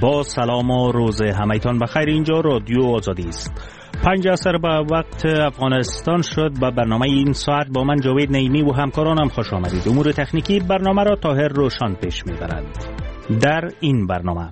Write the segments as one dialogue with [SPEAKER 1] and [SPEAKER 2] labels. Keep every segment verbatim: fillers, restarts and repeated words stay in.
[SPEAKER 1] با سلام و روز همایتان بخیر. اینجا رادیو آزادی است. پنج عصر به وقت افغانستان شد. با برنامه این ساعت با من جاوید نعیمی و همکارانم خوش آمدید. امور تکنیکی برنامه را طاهر روشن پیش میبرد. در این برنامه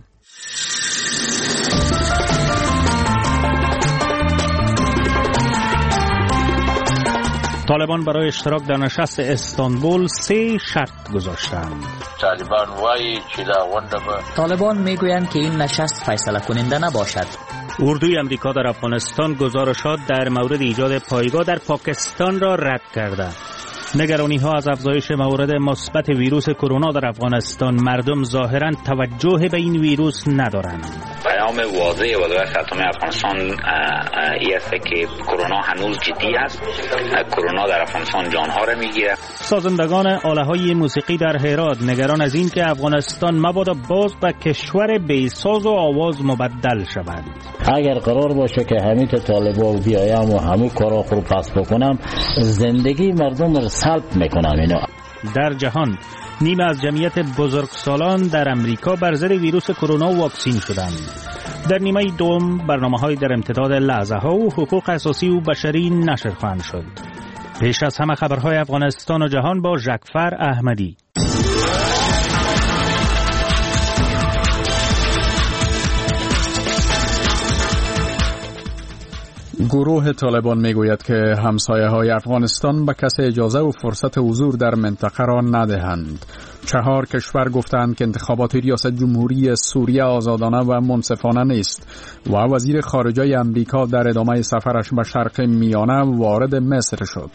[SPEAKER 1] طالبان برای اشتراک در نشست استانبول سه شرط گذاشتند.
[SPEAKER 2] طالبان وایي چې دا غونډه به
[SPEAKER 3] طالبان میگویند که این نشست فیصله کننده نباشد.
[SPEAKER 1] اردوی امریکا در افغانستان گزارشات در مورد ایجاد پایگاه در پاکستان را رد کرده. نگرانی ها از افزایش موارد مثبت ویروس کرونا در افغانستان. مردم ظاهرا توجه به این ویروس ندارند.
[SPEAKER 4] پیام واضح وزارت خاتمه افغانستان این است که کرونا هنوز جدی است. کرونا در افغانستان جانها را میگیرد.
[SPEAKER 1] سازندگان آله های موسیقی در هرات نگران از این که افغانستان مبادا باز به کشور بی ساز و آواز مبدل شود.
[SPEAKER 5] اگر قرار باشه که همین طالبان بیایم و همون کارا خود پس بکنم، زندگی مردم رو سلب میکنم. اینا
[SPEAKER 1] در جهان نیمه از جمعیت بزرگسالان در امریکا بر ضد ویروس کرونا واکسین شدند. در نیمه دوم برنامه‌های در امتداد لحظه‌ها و حقوق اساسی و بشری نشر خواهند شد. پیش از همه خبرهای افغانستان و جهان با ژکفر احمدی.
[SPEAKER 6] گروه طالبان میگوید که همسایه‌های افغانستان به کسی اجازه و فرصت حضور در منطقه را ندهند. چهار کشور گفتند که انتخابات ریاست جمهوری سوریه آزادانه و منصفانه نیست و وزیر خارجه امریکا در ادامه سفرش به شرق میانه وارد مصر شد.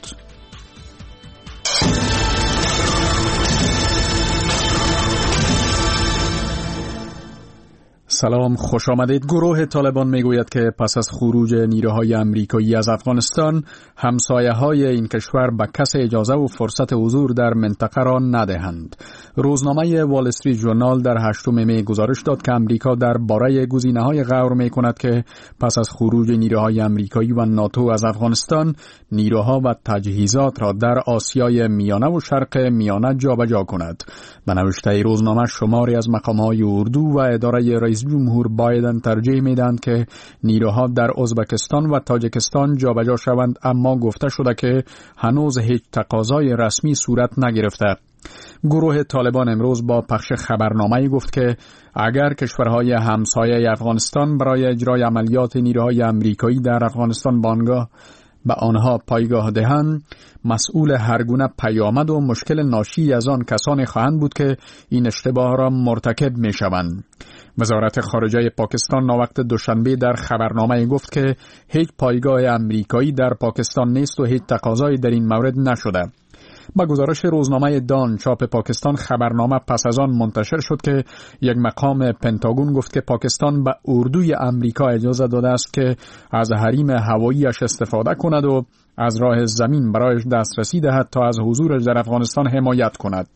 [SPEAKER 6] سلام، خوش آمدید. گروه طالبان میگوید که پس از خروج نیروهای امریکایی از افغانستان، همسایه‌های این کشور به کسی اجازه و فرصت حضور در منطقه را ندهند. روزنامه وال استریت ژورنال در هشتم می گزارش داد که امریکا درباره گزینه‌های غور می‌کند که پس از خروج نیروهای امریکایی و ناتو از افغانستان، نیروها و تجهیزات را در آسیای میانه و شرق میانه جابجا کند. به نوشته روزنامه شماری از مقام‌های اردو و اداره رئیس جمهور بایدن ترجیح میدن که نیروها در ازبکستان و تاجیکستان جابجا شوند، اما گفته شده که هنوز هیچ تقاضای رسمی صورت نگرفته. گروه طالبان امروز با پخش خبرنامه‌ای گفت که اگر کشورهای همسایه افغانستان برای اجرای عملیات نیروهای امریکایی در افغانستان بانگاه به آنها پایگاه دهند، مسئول هر گونه پیامد و مشکل ناشی از آن کسانی خواهند بود که این اشتباه را مرتکب می شوند. وزارت خارجه پاکستان ناوقت دوشنبه در خبرنامه گفت که هیچ پایگاه امریکایی در پاکستان نیست و هیچ تقاضایی در این مورد نشده. با گزارش روزنامه دان چاپ پاکستان، خبرنامه پس از آن منتشر شد که یک مقام پنتاگون گفت که پاکستان به اردوی امریکا اجازه داده است که از حریم هواییش استفاده کند و از راه زمین برایش دسترسی دهد تا از حضورش در افغانستان حمایت کند.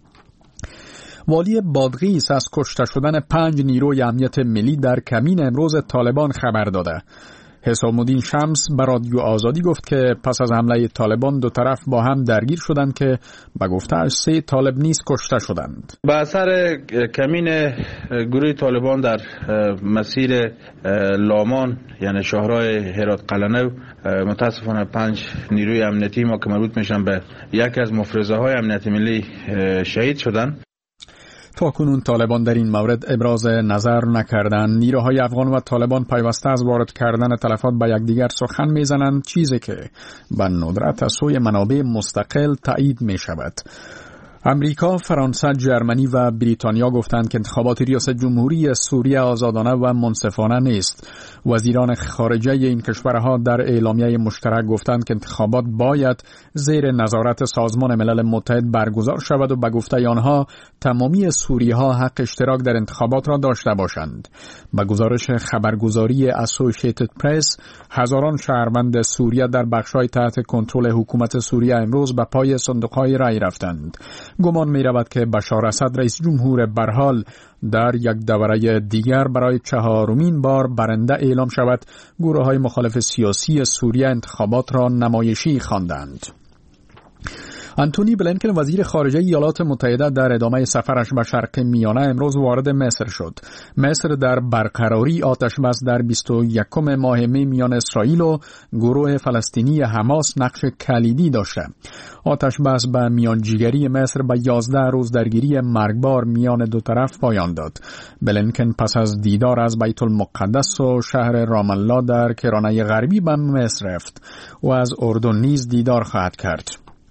[SPEAKER 6] والی بادغیس از کشته شدن پنج نیروی امنیت ملی در کمین امروز طالبان خبر داده. حسام الدین شمس به رادیو آزادی گفت که پس از حمله طالبان دو طرف با هم درگیر شدند که به گفته‌اش سه طالب نیز کشته شدند.
[SPEAKER 7] به اثر کمین گروه طالبان در مسیر لامان یعنی شهرهای هرات قلنو، متاسفانه پنج نیروی امنیتی ما که مربوط میشن به یکی از مفرزه های امنیت ملی شهید شدند.
[SPEAKER 6] تا کنون طالبان در این مورد ابراز نظر نکردند. نیروهای افغان و طالبان پیوسته از وارد کردن تلفات به یکدیگر سخن میزنند، چیزی که به ندرت از سوی منابع مستقل تایید می شود. امریکا، فرانسه، جرمنی و بریتانیا گفتند که انتخابات ریاست جمهوری سوریه آزادانه و منصفانه نیست. وزیران خارجه این کشورها در اعلامیه مشترک گفتند که انتخابات باید زیر نظارت سازمان ملل متحد برگزار شود و به گفته آنها تمامی سوری‌ها حق اشتراک در انتخابات را داشته باشند. به گزارش خبرگزاری اسوسییتد پرس، هزاران شهروند سوریه در بخش‌های تحت کنترل حکومت سوریه امروز به پای صندوق‌های رای رفتند. گمان می رود که بشار اسد رئیس جمهور برحال در یک دوره دیگر برای چهارمین بار برنده اعلام شود. گروه های مخالف سیاسی سوریه انتخابات را نمایشی خواندند. آنتونی بلینکن وزیر خارجه ایالات متحده در ادامه سفرش به شرق میانه امروز وارد مصر شد. مصر در برقراری آتش بس در بیست و یکم ماه می میان اسرائیل و گروه فلسطینی حماس نقش کلیدی داشته. آتش بس به میانجیگری مصر به یازده روز درگیری مرگبار میان دو طرف پایان داد. بلینکن پس از دیدار از بیت المقدس و شهر رام الله در کرانه غربی به مصر رفت و از اردن نیز دیدار خواهد کرد.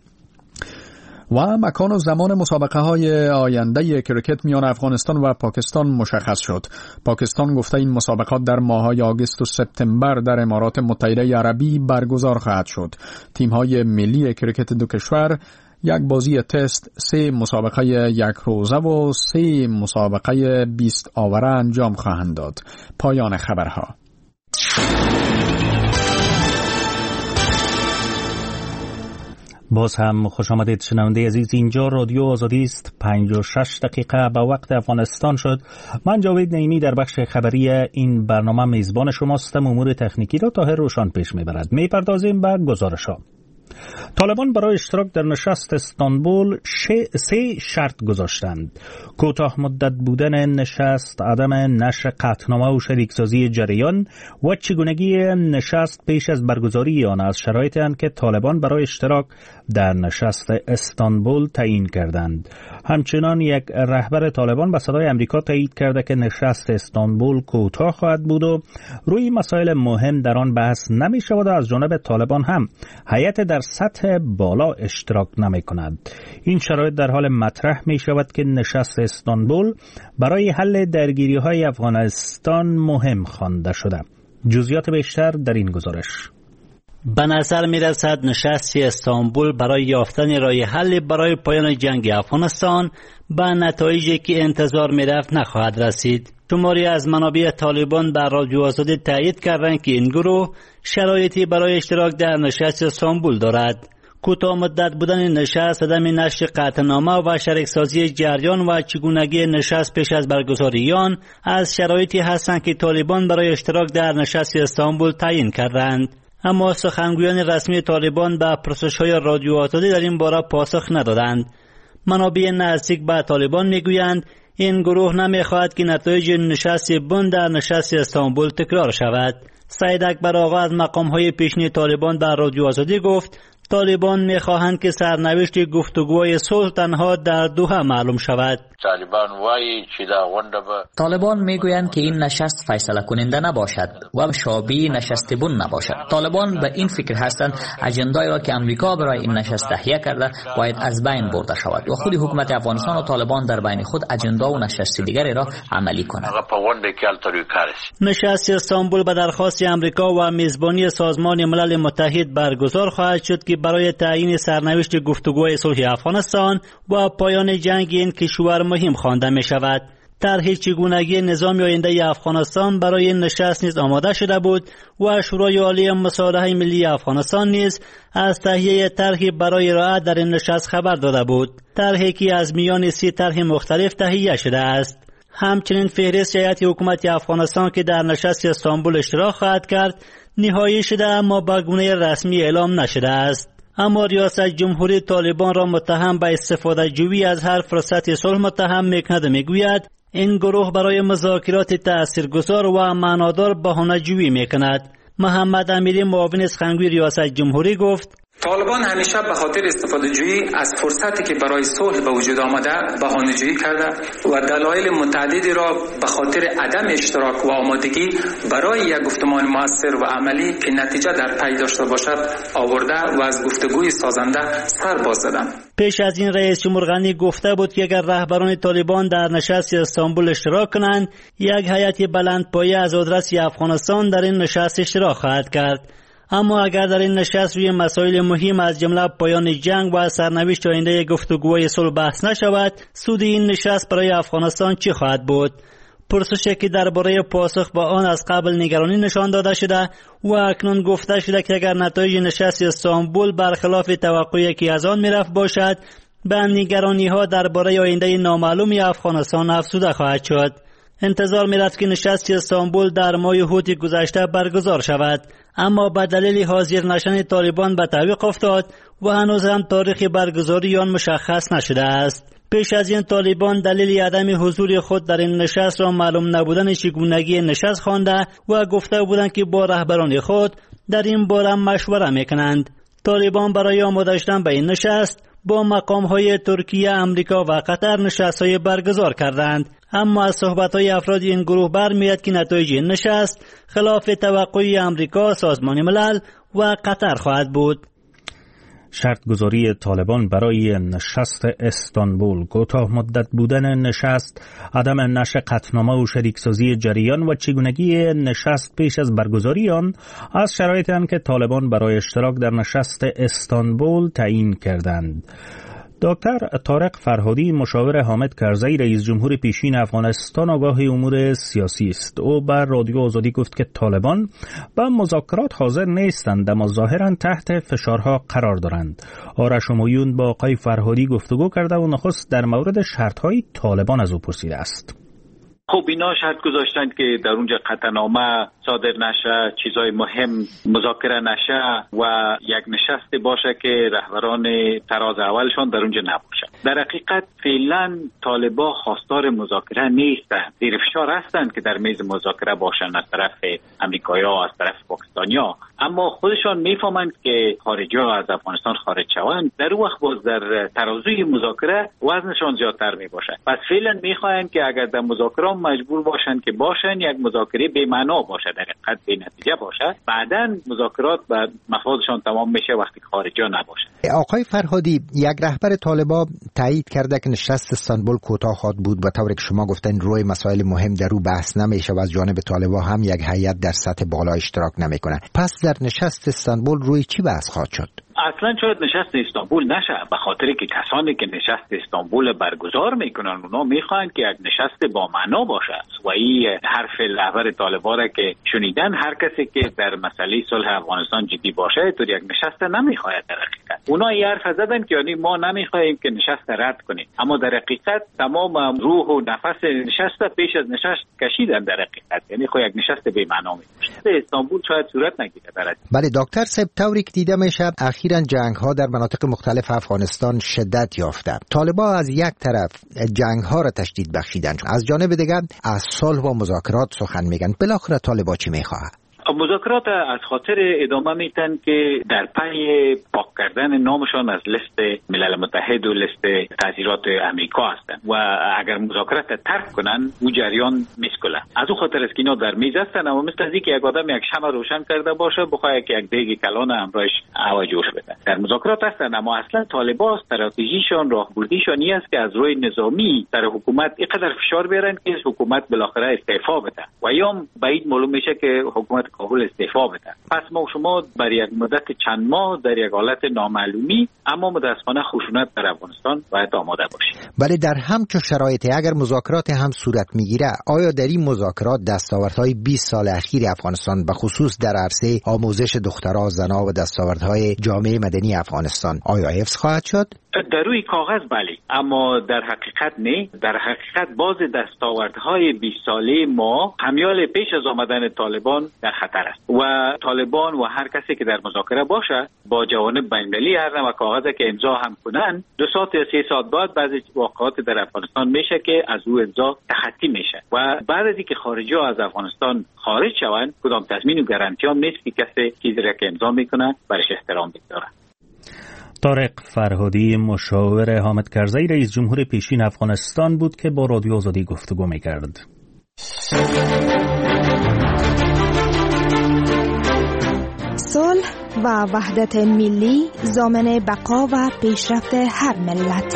[SPEAKER 6] و مکان و زمان مسابقه های آینده کرکت میان افغانستان و پاکستان مشخص شد. پاکستان گفته این مسابقات در ماه‌های آگوست و سپتامبر در امارات متحده عربی برگزار خواهد شد. تیم‌های ملی کرکت دو کشور یک بازی تست، سه مسابقه یک روزه و سه مسابقه بیست آوره انجام خواهند داد. پایان خبرها.
[SPEAKER 1] باز هم خوش آمدید شنونده عزیز، اینجا رادیو آزادی است. پنج و شش دقیقه به وقت افغانستان شد. من جاوید نعیمی در بخش خبری این برنامه میزبان شماستم. امور تکنیکی را طاهر روشان پیش میبرد. میپردازیم به گزارش‌ها. طالبان برای اشتراک در نشست استانبول سه شرط گذاشتند: کوتاه مدت بودن نشست، عدم نشر قطعنامه و شریکسازی جریان و چگونگی نشست پیش از برگزاری آن از شرایطی اند که طالبان برای اشتراک در نشست استانبول تعیین کردند. همچنان یک رهبر طالبان به صدای امریکا تایید کرده که نشست استانبول کوتاه خواهد بود و روی مسائل مهم در آن بحث نمی شود و از جانب طالبان هم هیئت در سطح بالا اشتراک نمی کند. این شرایط در حال مطرح می شود که نشست استانبول برای حل درگیری های افغانستان مهم خوانده شده. جزئیات بیشتر در این گزارش.
[SPEAKER 8] به نظر می رسد نشست استانبول برای یافتن راه حل برای پایان جنگ افغانستان به نتایجی که انتظار می رفت نخواهد رسید. شماری از منابع طالبان بر رادیو آزادی تایید کردند که این گروه شرایطی برای اشتراک در نشست استانبول دارد. کوتاه مدت بودن نشست، عدم نشر قطعنامه و شریکسازی جریان و چگونگی نشست پیش از برگزاری آن از شرایطی هستند که طالبان برای اشتراک در نشست استانبول تعیین کردند. اما سخنگویان رسمی طالبان به پرسش‌های رادیو آزادی در این باره پاسخ ندادند. منابع نزدیک به طالبان میگویند این گروه نمیخواهد که نتایج نشست بن در نشست استانبول تکرار شود. سید اکبر آقا از مقام‌های پیشین طالبان در رادیو آزادی گفت طالبان میخواهند که سرنوشت گفتگوهای صلح تنها در دوحه معلوم شود.
[SPEAKER 2] طالبان وایي چې دا غونډه به
[SPEAKER 3] طالبان میگویند که این نشست فیصله کننده نباشد و شابه نشست بن نباشد. طالبان به این فکر هستند اجندایی را که امریکا برای این نشست تهیه کرده باید از بین برده شود و خود حکومت افغانستان و طالبان در بین خود اجندا و نشست دیگری را عملی کنند. نشست استانبول به درخواست امریکا و میزبانی سازمان ملل متحد برگزار خواهد شد که برای تعیین سرنوشت گفتگوهای صلح افغانستان و پایان جنگ این کشور مهم خوانده می شود. طرح چگونگی نظام آینده افغانستان برای این نشست نیز آماده شده بود و شورای عالی مصالحه ملی افغانستان نیز از تهیه طرحی برای رعایت در این نشست خبر داده بود. طرحی که از میان سی طرح مختلف تهیه شده است. همچنین فهرست هیئت حکومت افغانستان که در نشست استانبول اشتراک خواهد کرد نهایی شده اما به گونه رسمی اعلام نشده است. اما ریاست جمهوری طالبان را متهم به استفاده جویی از هر فرصت صلح متهم میکند و میگوید این گروه برای مذاکرات تاثیرگذار و معنادار بهانه جویی میکند. محمد امیری معاون سخنگوی ریاست جمهوری گفت
[SPEAKER 9] طالبان همیشه به خاطر استفاده جویی از فرصتی که برای صلح به وجود آمده بهانه جویی کرده و دلایل متعددی را به خاطر عدم اشتراک و آمادگی برای یک گفتمان مؤثر و عملی که نتیجه در پی داشته باشد آورده و از گفتگوی سازنده سر باز زدند.
[SPEAKER 8] پیش از این رئیس جمهور غنی گفته بود که اگر رهبران طالبان در نشست استانبول اشتراک کنند یک هیئت بلندپایه از آدرس افغانستان در این نشست اشتراک خواهد کرد. اما اگر در این نشست روی مسائل مهم از جمله پایان جنگ و سرنوشت آینده گفتگوهای صلح بحث نشود، سود این نشست برای افغانستان چه خواهد بود؟ پرسشی که درباره پاسخ با آن از قبل نگرانی نشان داده شده و اکنون گفته شده که اگر نتایج نشست استانبول برخلاف توقعی که از آن میرفت باشد، به نگرانی ها درباره آینده نامعلوم افغانستان افزوده خواهد شد.
[SPEAKER 3] انتظار می‌رفت که نشست استانبول در ماه هوت گذشته برگزار شود، اما به دلیل حاضر نشدن طالبان به تعویق افتاد و هنوز هم تاریخ برگزاری آن مشخص نشده است. پیش از این طالبان دلیل عدم حضور خود در این نشست را معلوم نبودن چگونگی نشست خوانده و گفته بودند که با رهبران خود در این باره مشوره میکنند. طالبان برای آماده شدن به این نشست با مقام‌های ترکیه، امریکا و قطر نشست‌های برگزار کردند، اما از صحبت‌های افراد این گروه برمی‌آید که نتایج این نشست خلاف توقع امریکا، سازمان ملل و قطر خواهد بود.
[SPEAKER 1] شرط گذاری طالبان برای نشست استانبول، کوتاه مدت بودن نشست، عدم نشر قطعنامه و شریکسازی جریان و چگونگی نشست پیش از برگزاری آن از شرایطی اند که طالبان برای اشتراک در نشست استانبول تعیین کردند. دکتر طارق فرهادی، مشاور حامد کرزی رئیس جمهور پیشین افغانستان، آگاه امور سیاسی است. او بر رادیو آزادی گفت که طالبان به مذاکرات حاضر نیستند، اما ظاهرا تحت فشارها قرار دارند. آرش همایون با آقای فرهادی گفتگو کرده و نخست در مورد شرطهای طالبان از او پرسیده است.
[SPEAKER 10] خب اینا شرط گذاشتن که در اونجا قطعنامه صادر نشه، چیزای مهم مذاکره نشه و یک نشست باشه که رهبران تراز اولشان در اونجا نباشه. در حقیقت فعلا طالبان خواستار مذاکره نیستند، زیر فشار هستند که در میز مذاکره باشن از طرف امریکایی‌ها، از طرف پاکستانی‌ها، اما خودشان میفهمند که خارجی‌ها از افغانستان خارج شوند، در اون وقت باز در ترازوی مذاکره وزنشان زیادتر میباشه. پس فعلا میخواهند که اگر در مذاکره مجبور باشن که باشن یک مذاکره بی معنا باشه، در حقیقت بی نتیجه باشه، بعداً مذاکرات به مفادشان تمام میشه وقتی خارجی نباشه.
[SPEAKER 11] آقای فرهادی، یک رهبر طالبان تایید کرده که نشست استانبول کوتاه خواهد بود و طوری که شما گفتن روی مسائل مهم در رو بحث نمیشه و از جانب طالبان هم یک هیئت در سطح بالا اشتراک نمیکنه. پس در نشست استانبول روی چی بحث خواهد شد؟
[SPEAKER 10] اصلا شاید نشست استانبول نشه، به خاطر که کسانی که نشست استانبول برگزار میکنن اونا میخوان که یک نشست با معنا باشه و این حرف رهبر طالبان که شنیدن، هر کسی که در مسئله صلح افغانستان جدی باشه تو یک نشست نمیخواد. در حقیقت اونا این حرف زدن که یعنی ما نمیخوایم که نشست رد کنیم، اما در حقیقت تمام روح و نفس نشست پیش از نشست کشیدن. در حقیقت یعنی خو یک نشست بی معنا میشه. استانبول شاید صورت نگیره.
[SPEAKER 11] بله دکتر صاحب، طوری که دیده میشه اخیراً جنگ ها در مناطق مختلف افغانستان شدت یافته. طالبان از یک طرف جنگ ها را تشدید بخشیدن، از جانب دیگر از صلح و مذاکرات سخن میگن. بالاخره طالبان چی میخواه؟
[SPEAKER 10] مذاکرات از خاطر ادامه میتن که در پی پاک کردن نامشان از لیست ملل متحد و لیست تاثیرات امریکا هستن و اگر مذاکرات ترک کنن او جریان میسکله. از اون خاطر است که اینا در میز هستن، اما مثل از اینکه یک آدم یک شمع روشن کرده باشه بخواد که یک دیگ کلان همراهش هوا جوش بده. در مذاکرات هستن، اما اصلا طالبان استراتژیشون راهبردیشون این است که از روی نظامی در حکومت اینقدر فشار بیارن که حکومت بالاخره استعفا بده و یا بعید معلوم میشه که حکومت کابل استعفا بده. پس ما شما برای یک مدت چند ماه در یک حالت نامعلومی اما متاسفانه خشونت در افغانستان باید آماده باشیم.
[SPEAKER 11] بله، در همچون شرایطی اگر مذاکرات هم صورت میگیره، آیا در این مذاکرات دستاوردهای بیست سال اخیر افغانستان به خصوص در عرصه آموزش دخترها، زنها و دستاوردهای جامعه مدنی افغانستان آیا حفظ خواهد شد؟
[SPEAKER 10] در روی کاغذ بله، اما در حقیقت نه. در حقیقت باز دستاوردهای بیست ساله ما همیال پیش از آمدن طالبان در خطر است و طالبان و هر کسی که در مذاکره باشه با جوانب بین‌المللی هر نوع کاغذی که امضا هم کنن، دو ساعت یا سه ساعت بعد بعضی واقعات در افغانستان میشه که از او امضا تخطی میشه و بعد از اینکه خارجی‌ها از افغانستان خارج شوند کدام تضمین و گارانتی هم نیست که کسی چیزی را که امضا میکنه برش احترام بگذاره.
[SPEAKER 1] طارق فرهادی، مشاور حامد کرزی رئیس جمهور پیشین افغانستان بود که با رادیو آزادی گفتگو می‌کرد.
[SPEAKER 12] صلح و وحدت ملی ضامن بقا و پیشرفت هر ملت.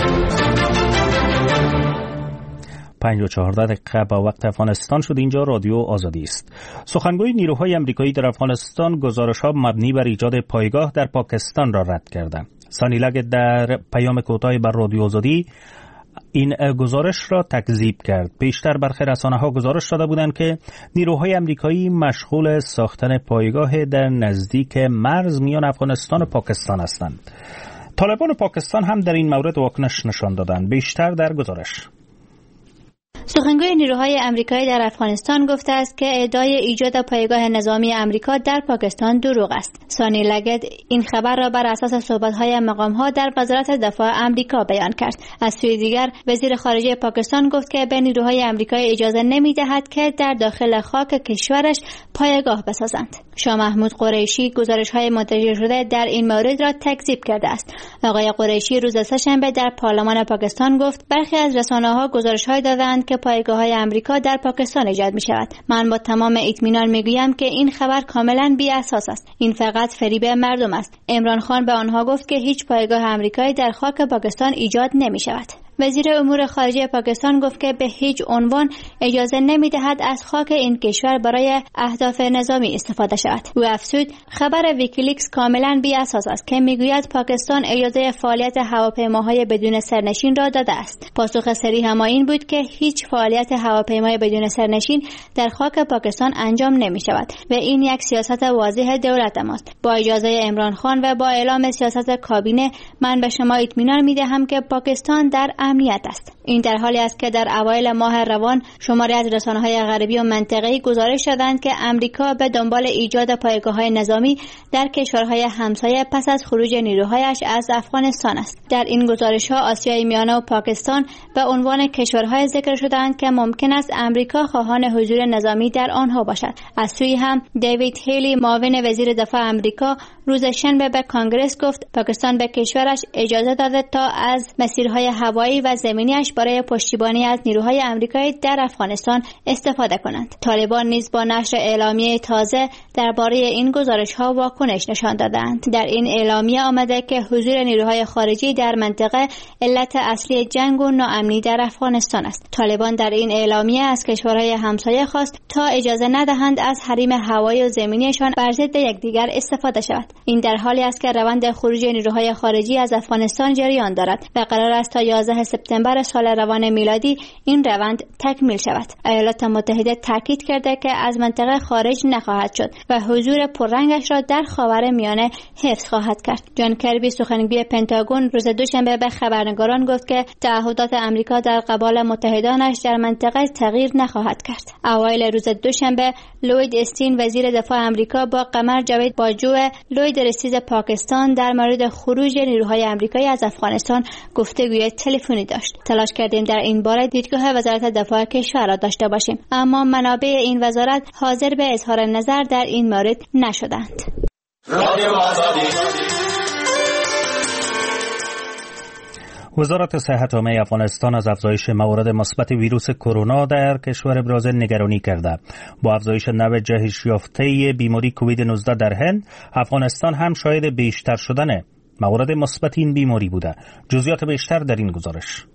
[SPEAKER 1] پنج و چهارده دقیقه با وقت افغانستان شد. اینجا رادیو آزادی است. سخنگوی نیروهای آمریکایی در افغانستان گزارش‌ها مبنی بر ایجاد پایگاه در پاکستان را رد کردند. سانیلگ در پیام کوتاهی بر رادیو آزادی این گزارش را تکذیب کرد. پیشتر برخی رسانه‌ها گزارش داده بودند که نیروهای آمریکایی مشغول ساختن پایگاه در نزدیک مرز میان افغانستان و پاکستان هستند. طالبان و پاکستان هم در این مورد واکنش نشان دادند. بیشتر در گزارش.
[SPEAKER 13] سخنگوی نیروهای آمریکایی در افغانستان گفته است که ادعای ایجاد پایگاه نظامی آمریکا در پاکستان دروغ است. سانی لگد این خبر را بر اساس صحبت‌های مقام‌ها در وزارت دفاع آمریکا بیان کرد. از سوی دیگر وزیر خارجه پاکستان گفت که به نیروهای آمریکایی اجازه نمی‌دهد که در داخل خاک کشورش پایگاه بسازند. شاه محمود قریشی گزارش‌های منتشر شده در این مورد را تکذیب کرده است. آقای قریشی روز سه‌شنبه در پارلمان پاکستان گفت برخی از رسانه‌ها گزارش‌های دادند که پایگاه‌های آمریکا در پاکستان ایجاد می‌شود. من با تمام اطمینان می‌گویم که این خبر کاملاً بی اساس است. این فقط فریب مردم است. عمران خان به آنها گفت که هیچ پایگاه آمریکایی در خاک پاکستان ایجاد نمی‌شود. وزیر امور خارجه پاکستان گفت که به هیچ عنوان اجازه نمی‌دهد از خاک این کشور برای اهداف نظامی استفاده شود. او افزود خبر ویکیلیکس کاملا بی اساس است که میگوید پاکستان اجازه فعالیت هواپیماهای بدون سرنشین را داده است. پاسخ صریح ما این بود که هیچ فعالیت هواپیمای بدون سرنشین در خاک پاکستان انجام نمی‌شود و این یک سیاست واضح دولت ماست. با اجازه عمران خان و با اعلام سیاست کابینه من به شما اطمینان می‌دهم که پاکستان در امنیت است. این در حالی است که در اوایل ماه روان شماری از رسانه‌های غربی و منطقه‌ای گزارش دادند که آمریکا به دنبال ایجاد پایگاه‌های نظامی در کشورهای همسایه پس از خروج نیروهایش از افغانستان است. در این گزارش‌ها آسیای میانه و پاکستان به عنوان کشورهای ذکر شدند که ممکن است آمریکا خواهان حضور نظامی در آنها باشد. از سوی هم دیوید هیلی معاون وزیر دفاع آمریکا روز شنبه به کانگرس گفت پاکستان به کشورش اجازه داده تا از مسیرهای هوایی و زمینیش برای پشتیبانی از نیروهای آمریکایی در افغانستان استفاده کنند. طالبان نیز با نشر اعلامیه تازه درباره این گزارش‌ها واکنش نشان دادند. در این اعلامیه آمده که حضور نیروهای خارجی در منطقه علت اصلی جنگ و ناامنی در افغانستان است. طالبان در این اعلامیه از کشورهای همسایه خواست تا اجازه ندهند از حریم هوایی و زمینیشان بر ضد یکدیگر استفاده شود. این در حالی است که روند خروج نیروهای خارجی از افغانستان جریان دارد و قرار است تا یازده سپتامبر سال روان میلادی این روند تکمیل شود. ایالات متحده تاکید کرده که از منطقه خارج نخواهد شد و حضور پررنگش را در خاورمیانه حفظ خواهد کرد. جان کربی سخنگوی پنتاگون روز دوشنبه به خبرنگاران گفت که تعهدات آمریکا در قبال متحدانش در منطقه تغییر نخواهد کرد. اوایل روز دوشنبه لوید استین وزیر دفاع آمریکا با قمر جاوید باجو لوید رئیس پاکستان در مورد خروج نیروهای آمریکایی از افغانستان گفتگوی تلفنی داشت. تلاش کردیم در این باره دیدگاه وزارت دفاع کشور را داشته باشیم، اما منابع این وزارت حاضر به اظهار نظر در این مورد نشدند.
[SPEAKER 1] وزارت صحت عامه افغانستان از افزایش موارد مثبت ویروس کرونا در کشور برازیل نگرانی کرده. با افزایش نوع جهش یافته بیماری کووید نوزده در هند، افغانستان هم شاهد بیشتر شدن موارد مثبت این بیماری بوده. جزئیات بیشتر در این گزارش.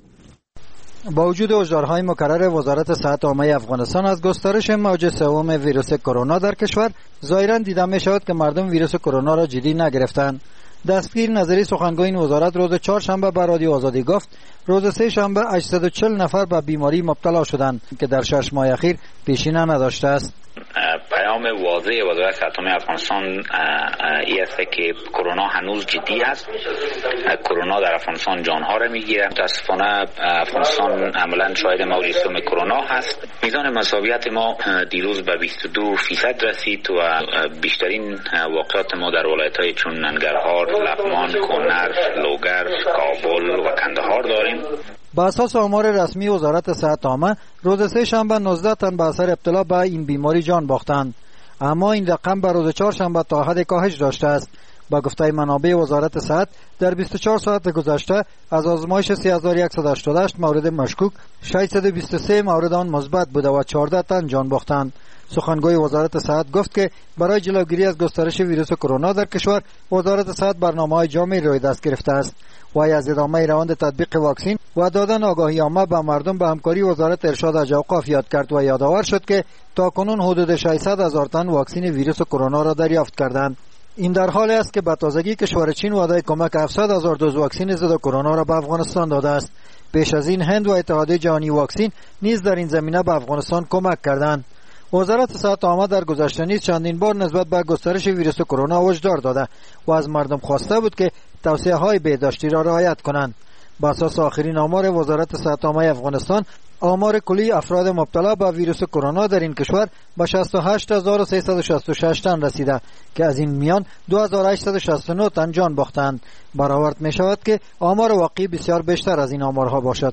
[SPEAKER 14] با وجود هشدارهای مکرر وزارت صحت عامه افغانستان از گسترش موج سوم ویروس کرونا در کشور، ظاهرا دیده می شود که مردم ویروس کرونا را جدی نگرفتند. دستگیر نظری سخنگوی این وزارت روز چهارشنبه به رادیو آزادی گفت روز سه شنبه هشتصد و چهل نفر به بیماری مبتلا شدند که در شش ماه اخیر پیشینه نداشته است.
[SPEAKER 4] پیام واضح وزارت صحت عامه افغانستان این است که کرونا هنوز جدی است. کرونا در افغانستان جانها را میگیره. متاسفانه افغانستان عملا شاهد موج سوم کرونا هست. میزان مساویت ما دیروز به بیست و دو فیصد رسید و بیشترین واقعات ما در ولایت‌های چون ننگرهار، لغمان، کنر، لوگر، کابل و کندهار داریم.
[SPEAKER 14] با اساس آمار رسمی وزارت صحت عامه روز سه شنبه نوزده تن به اثر ابتلا به این بیماری جان باختند، اما این رقم به روز چهارشنبه تا حد کاهش داشته است. با گفته منابع وزارت صحت در بیست و چهار ساعت گذشته از آزمایش سه هزار و صد و هشتاد و هشت مورد مشکوک ششصد و بیست و سه مورد آن مثبت بوده و چهارده تن جان باختند. سخنگوی وزارت صحت گفت که برای جلوگیری از گسترش ویروس کرونا در کشور وزارت صحت برنامه‌های جامعی روی دست گرفته است. وای از ادامه روند تطبیق واکسین و دادن آگاهی عامه به مردم به همکاری وزارت ارشاد از اوقاف یاد کرد و یادآور شد که تاکنون حدود ششصد هزار تن واکسن ویروس کرونا را دریافت کردند. این در حالی است که به تازگی کشور چین وعده کمک هفتصد هزار دوز واکسن ضد کرونا را به افغانستان داده است. پیش از این هند و اتحادیه جهانی واکسن نیز در این زمینه به افغانستان کمک کردند. وزارت صحت عامه در گذشته نیز چندین بار نسبت به گسترش ویروس کرونا هشدار داده و از مردم خواسته بود که توصیه‌های بهداشتی را رعایت کنند. با اساس آخرین آمار وزارت صحت عامه افغانستان آمار کلی افراد مبتلا به ویروس کرونا در این کشور به شصت و هشت هزار و سیصد و شصت و شش تن رسیده که از این میان دو هزار و هشتصد و شصت و نه تن جان باختند. برآورد می شود که آمار واقعی بسیار بیشتر از این آمارها باشد.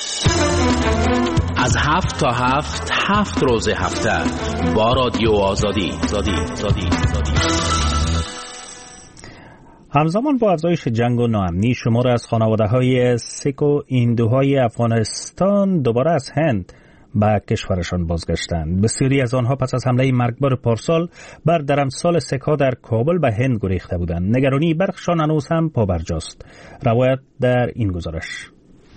[SPEAKER 15] از هفت تا هفت هفت روز هفته با رادیو آزادی. زادی. زادی. زادی.
[SPEAKER 1] همزمان با افزایش جنگ و ناامنی، شمار از خانواده‌های سیک و هندوهای افغانستان دوباره از هند به کشورشان بازگشتند. بسیاری از آنها پس از حمله مرگبار پارسال بر درمسال سیک‌ها در کابل به هند گریخته بودند. نگرانی برخشان هنوز هم پابرجاست. روایت در این گزارش.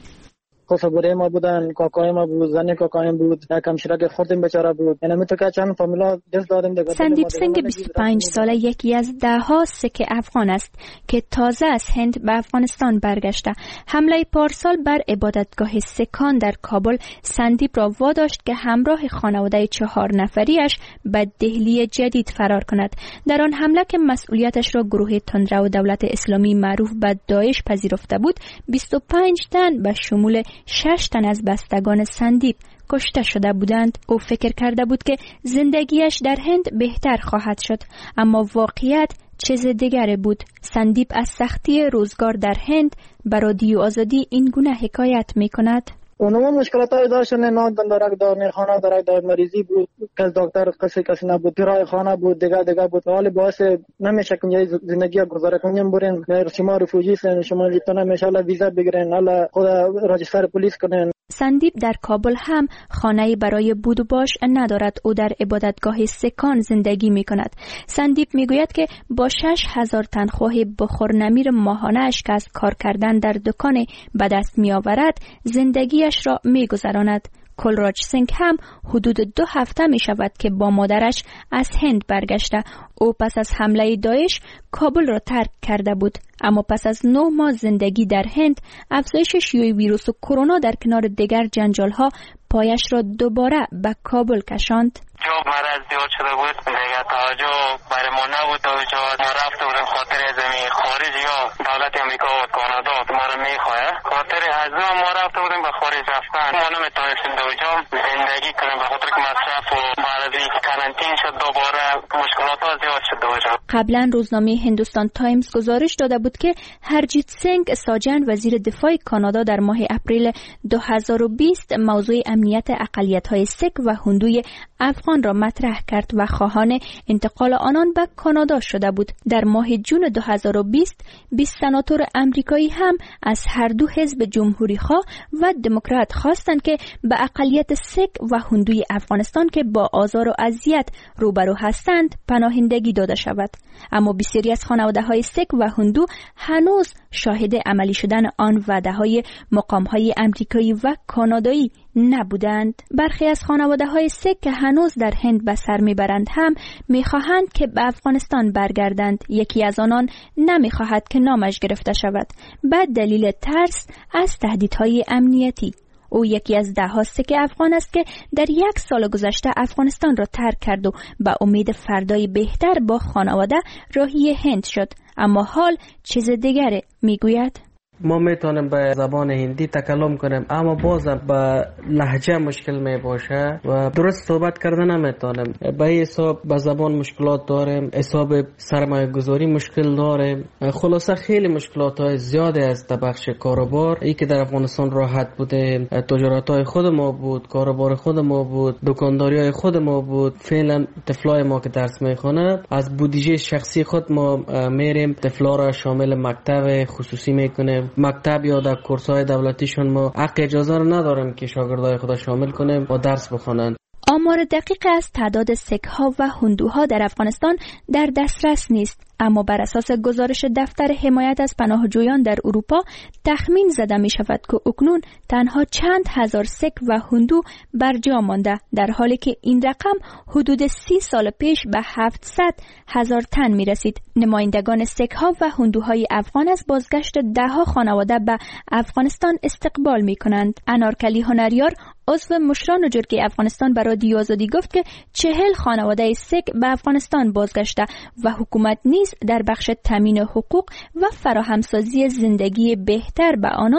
[SPEAKER 16] خسابوره ما بودن، کاکای ما بود، زن کاکایم بود، یک همشیره که خوردیم بیچاره بود. یعنی می تو که چند فامیلا دست دادیم دیگه.
[SPEAKER 12] سندیپ سنگ بیست و پنج ساله یکی از ده ها سیک افغان است که تازه از هند به افغانستان برگشته. حمله پارسال بر عبادتگاه سیکان در کابل سندیپ را واداشت که همراه خانواده چهار نفریش به دهلی جدید فرار کند. در آن حمله که مسئولیتش را گروه تندرو دولت اسلامی معروف به داعش پذیرفته بود، بیست و پنج تن به شمول شش تن از بستگان سندیپ کشته شده بودند. او فکر کرده بود که زندگیش در هند بهتر خواهد شد، اما واقعیت چیز دیگری بود. سندیپ از سختی روزگار در هند به رادیو آزادی این گونه حکایت می کند.
[SPEAKER 16] اونها مشکلات های داشتن، نه دندارک دار، میرخانه دارک دار، مریضی بود، کس دکتر کسی کسی نبود، کرای خانه بود، دیگه دیگه بود. حالی باعث نمیشه که یه زندگی گذاره کنیم. برین شما رفوجی سن، شما لیتون نمیشه الله ویزا بگیرین، الله خود راجستر پلیس کنین.
[SPEAKER 12] سندیپ در کابل هم خانه‌ای برای بود و باش ندارد. او در عبادتگاه سکان زندگی می کند. سندیپ می گوید که با شش هزار تنخواه بخور نمیر ماهانه‌اش که از کار کردن در دکان به دست می آورد زندگیش را می گذراند. کلراج سینگ هم حدود دو هفته می شود که با مادرش از هند برگشته. او پس از حمله داعش کابل را ترک کرده بود، اما پس از نه ماه زندگی در هند، افزایش شیوع ویروس کرونا در کنار دیگر جنجال‌ها پایش را دوباره به کابل کشاند.
[SPEAKER 17] جو مرض زیاد شده بود، دیگه توجه برای ما نبود. توجه ما رفته بودیم خاطر زمین خارج یا دولت امریکا و کانادا ما را میخواه. خاطر از ما رفته بودیم به خارج رفتن. ما نمیتونستیم دوجا زندگی کنیم به خاطر که مصرف و مرضی کرانتین شد. دوباره مشکلات ها زیاد شد دوجا.
[SPEAKER 12] قبلا روزنامه هندوستان تایمز گزارش داده بود که هرجیت سینگ ساجن وزیر دفاع کانادا در ماه اپریل دو هزار و بیست موضوع امنیت اقلیت‌های سیک و هندوی افغان را مطرح کرد و خواهان انتقال آنان به کانادا شده بود. در ماه جون دو هزار و بیست بیست سناتور امریکایی هم از هر دو حزب جمهوری خواه و دموکرات خواستند که به اقلیت سیک و هندوی افغانستان که با آزار و اذیت روبرو هستند پناهندگی داده شود. اما بسیاری از خانواده‌های سیک و هندو هنوز شاهد عملی شدن آن وعده‌های مقام‌های امریکایی و کانادایی نبودند. برخی از خانواده‌های سیک که هنوز در هند به سر میبرند هم میخواهند که به افغانستان برگردند. یکی از آنان نمیخواهد که نامش گرفته شود به دلیل ترس از تهدیدهای امنیتی. او یکی از ده ها سیک افغان است که در یک سال گذشته افغانستان را ترک کرد و به امید فردای بهتر با خانواده راهی هند شد. اما حال چیز دیگری میگوید.
[SPEAKER 18] ما میتونیم به زبان هندی تکلم کنیم، اما بازم به لهجه مشکل می باشه و درست صحبت کردن نمیتونیم. به حساب به زبان مشکلات داریم، حساب سرمایه گذاری مشکل داریم. خلاصه خیلی مشکلات های زیاده است در بخش کاروبار. ای که در افغانستان راحت بودیم، تجارت های خود ما بود، کاروبار خود ما بود، دکانداری های خود ما بود. فعلا طفلای ما که درس میخونه از بودجه شخصی خود ما میریم طفلا را شامل مکتب خصوصی میکنیم. مکتب یا در کورس‌های دولتیشون ما حق اجازه رو نداریم که شاگردای خود شامل کنیم و درس بخونن.
[SPEAKER 12] آمار دقیق از تعداد سیک‌ها و هندوها در افغانستان در دسترس نیست، اما بر اساس گزارش دفتر حمایت از پناهجویان در اروپا تخمین زده می شود که اکنون تنها چند هزار سیک و هندو بر جا مانده، در حالی که این رقم حدود سی سال پیش به هفتصد هزار تن می رسید. نمایندگان سیک ها و هندوهای افغان از بازگشت ده ها خانواده به افغانستان استقبال می کنند. انارکلی هنریار عضو مشران جرگه افغانستان برای رادیو آزادی گفت که چهل خانواده سیک به افغانستان بازگشته و حکومت نیز در بخش تامین حقوق و فراهمسازی زندگی بهتر به آنان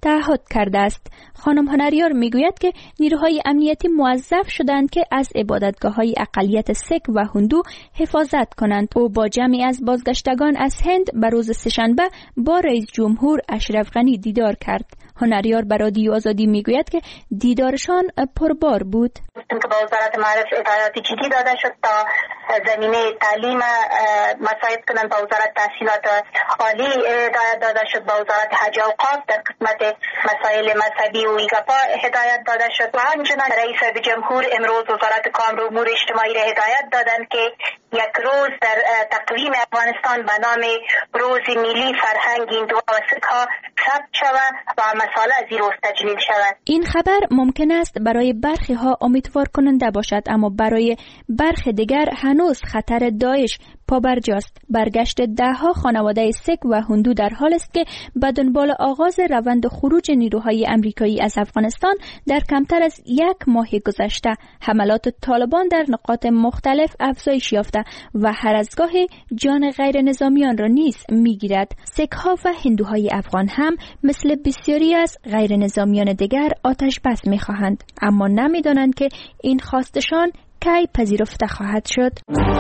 [SPEAKER 12] تعهد کرده است. خانم هنریار میگوید که نیروهای امنیتی موظف شدند که از عبادتگاه‌های اقلیت سیک و هندو حفاظت کنند. او با جمعی از بازگشتگان از هند به روز سه‌شنبه با رئیس جمهور اشرف غنی دیدار کرد. هنریار به رادیو آزادی میگوید که دیدارشان پربار بود.
[SPEAKER 19] که با وزارت معارف اطلاعات جدی داده شد تا زمینه تعلیم مساعد کنند، با وزارت تحصیلات عالی هدایت داده شد، با وزارت حج و اوقاف در قسمت مسائل مذهبی و ایگپا هدایت داده شد و همچنان رئیس جمهور امروز وزارت کار و امور اجتماعی را هدایت دادند که یک روز در تقویم افغانستان به نام روز ملی فرهنگ هندو و سیک ها ثبت شود و مسائل از این روز تجلیل شود.
[SPEAKER 12] این خبر ممکن است برای برخی ها امیدوار کننده باشد، اما برای برخی دیگر هنوز خطر داعش پابرجاست. برگشت ده ها خانواده سیک و هندو در حال است که به دنبال آغاز روند خروج نیروهای امریکایی از افغانستان در کمتر از یک ماه گذشته حملات طالبان در نقاط مختلف افزایش یافته و هر از گاهی جان غیر نظامیان را نیز میگیرد. سیک ها و هندوهای افغان هم مثل بسیاری از غیر نظامیان دیگر آتش بس میخواهند، اما نمیدانند که این خواستشان کی پذیرفته خواهد شد.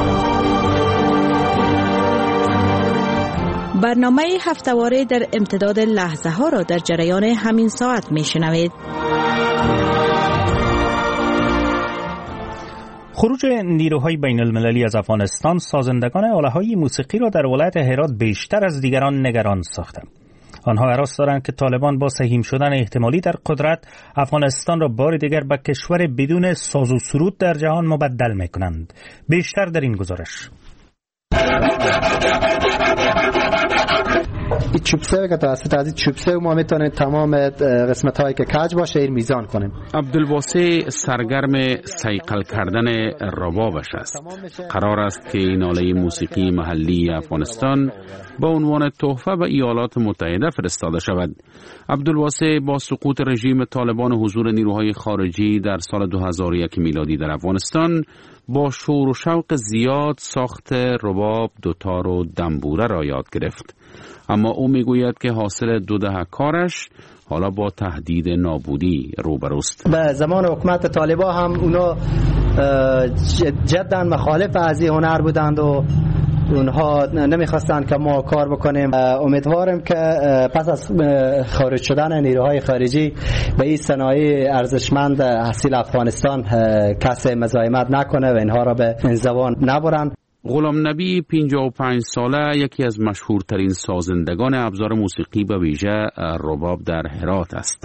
[SPEAKER 20] برنامه هفته‌واره در امتداد لحظه ها را در جریان همین ساعت میشنوید.
[SPEAKER 1] خروج نیروهای بین المللی از افغانستان سازندگان آله‌های موسیقی را در ولایت هرات بیشتر از دیگران نگران ساخته. آنها هراس دارند که طالبان با سهیم شدن احتمالی در قدرت افغانستان را بار دیگر به کشور بدون ساز و سرود در جهان مبدل می‌کنند. بیشتر در این گزارش.
[SPEAKER 21] این چوبسه که توسط از این چوبسه ما میتونیم تمام قسمت هایی که کج باشه این میزان کنیم.
[SPEAKER 22] عبدالواسع سرگرم صیقل کردن ربابش است. قرار است که این آله موسیقی محلی افغانستان با عنوان تحفه به ایالات متحده فرستاده شود. عبدالواسع با سقوط رژیم طالبان و حضور نیروهای خارجی در سال دو هزار و یک میلادی در افغانستان با شور و شوق زیاد ساخت رباب، دوتار و دنبوره را یاد گرفت. اما او میگوید که حاصل دو دهه کارش حالا با تهدید نابودی روبروست.
[SPEAKER 21] به زمان حکومت طالبان هم اونا جداً مخالف از این هنر بودند و اونها نمیخواستند که ما کار بکنیم. امیدوارم که پس از خارج شدن نیروهای خارجی به این صنایع ارزشمند اصیل افغانستان کسی مزاحمت نکنه و اینها را به انزوا نبرند.
[SPEAKER 22] غلام نبی پنجاه و پنج ساله یکی از مشهورترین سازندگان ابزار موسیقی به ویژه رباب در هرات است.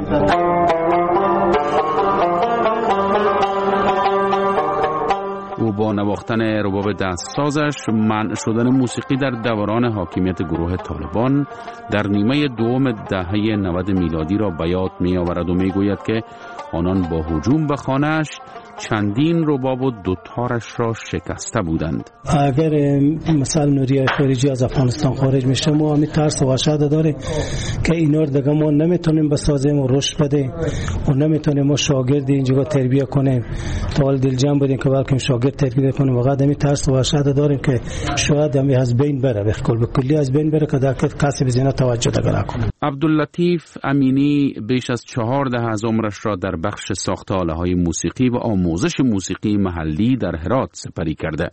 [SPEAKER 22] او با نواختن رباب دستسازش منع شدن موسیقی در دوران حاکمیت گروه طالبان در نیمه دوم دهه نود میلادی را به یاد می آورد و می گوید که آنان با هجوم به خانه‌اش چندین رباب و دوتارش را شکسته بودند.
[SPEAKER 23] اگر مثلا نیروی خارجی از افغانستان خارج میشه ما همین ترس و وحشت داریم که اینا رو دیگه ما نمیتونیم بسازیم و رشد بدیم و نمیتونیم ما شاگرد اینجا تربیت کنیم. تا حال دلجم بودیم که بلکه شاگرد تربیت کنیم. واقعا همین ترس و وحشت داریم که شاید همین از بین بره، به کل کلی از بین بره که در کسی به زینا توجه دیگه نکنه.
[SPEAKER 22] عبداللطیف امینی بیش از چهار دهه از عمرش را در بخش ساخت آله‌های موسیقی و آموزش موسیقی محلی در هرات سپری کرده.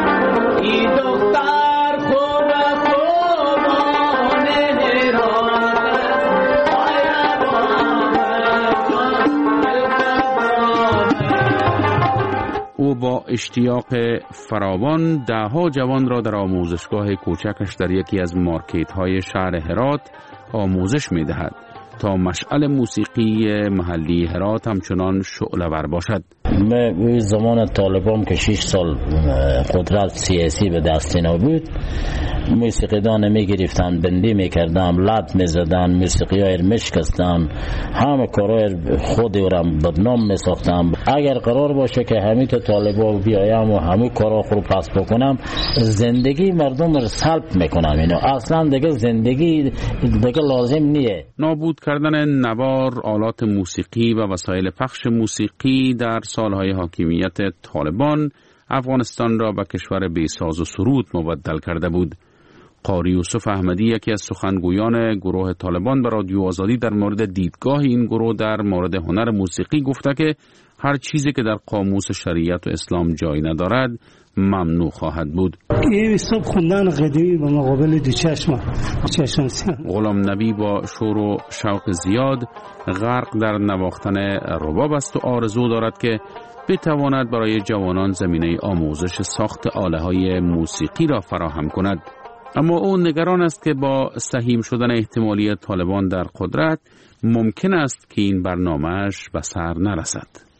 [SPEAKER 22] او با اشتیاق فراوان دهها جوان را در آموزشگاه کوچکش در یکی از مارکت‌های شهر هرات آموزش می‌دهد تا مشعل موسیقی محلی هرات همچنان شعله‌ور باشد.
[SPEAKER 5] من زمان طالبان که شش سال قدرت سیاسی به دست اینا بود، موسیقیدان می گرفتن، بندی می کردن، لط می زدن، موسیقی های می شکستن، همه کارهای خودی را بدنام می ساختن. اگر قرار باشه که همین طالبان بیایم و همون کارا رو پس بکنم، زندگی مردم رو سلب میکنم. اینو اصلا دیگه زندگی دیگه لازم نیه.
[SPEAKER 22] نابود کردن نوار، آلات موسیقی و وسایل پخش موسیقی در سالهای حاکمیت طالبان افغانستان را به کشور بی ساز و سرود مبدل کرده بود. قاری یوسف احمدی، یکی از سخنگویان گروه طالبان، به رادیو آزادی در مورد دیدگاه این گروه در مورد هنر موسیقی گفته که هر چیزی که در قاموس شریعت و اسلام جای ندارد ممنوع خواهد بود.
[SPEAKER 23] این حساب خوندن قدیمی به مقابل دو چشم چشم.
[SPEAKER 22] غلام نبی با شور و شوق زیاد غرق در نواختن رباب است و آرزو دارد که بتواند برای جوانان زمینه آموزش ساخت آله‌های موسیقی را فراهم کند. اما او نگران است که با سهیم شدن احتمالی طالبان در قدرت ممکن است که این برنامه‌اش به سر نرسد.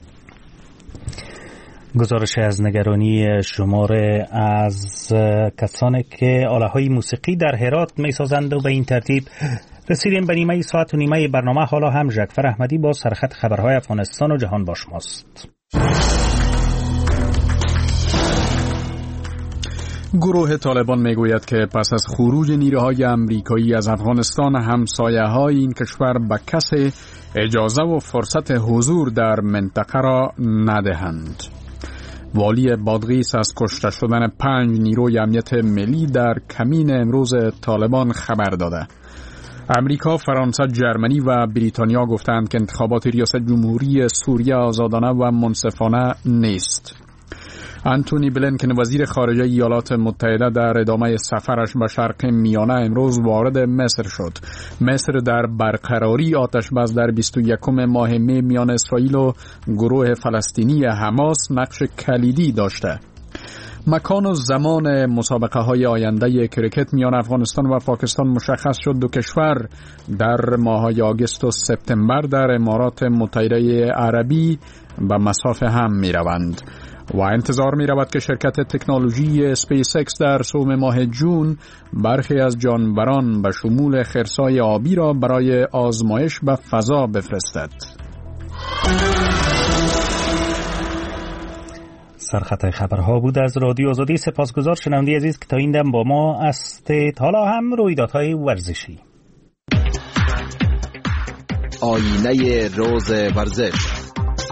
[SPEAKER 1] گزارش از نگرانی شماره از کسانی که آله‌های موسیقی در هرات می‌سازند و به این ترتیب رسیدیم به نیمه ساعت و نیمه برنامه. حالا هم ژکفر احمدی با سرخط خبرهای افغانستان و جهان با شماست.
[SPEAKER 2] گروه طالبان میگوید که پس از خروج نیروهای امریکایی از افغانستان، همسایه‌های این کشور به کسی اجازه و فرصت حضور در منطقه را ندهند. والی بادغیس از کشته شدن پنج نیروی امنیت ملی در کمین امروز طالبان خبر داده. امریکا، فرانسه، جرمنی و بریتانیا گفتند که انتخابات ریاست جمهوری سوریه آزادانه و منصفانه نیست. آنتونی بلینکن، وزیر خارجه ایالات متحده، در ادامه سفرش به شرق میانه امروز وارد مصر شد. مصر در برقراری آتش بس در بیست و یکم ماه می میان اسرائیل و گروه فلسطینی حماس نقش کلیدی داشته. مکان و زمان مسابقه های آینده کرکت میان افغانستان و پاکستان مشخص شد. دو کشور در ماه‌های آگوست و سپتامبر در امارات متحده عربی به مصاف هم می روند و انتظار می رود که شرکت تکنولوژی اسپیس اکس در سوم ماه جون برخی از جانوران به شمول خرسای آبی را برای آزمایش به فضا بفرستد.
[SPEAKER 1] سرخط خبرها بود از رادیو آزادی. سپاسگزار شنونده عزیز که تا این دم با ما هستید. حالا هم رویدادهای ورزشی.
[SPEAKER 6] آینه روز ورزش.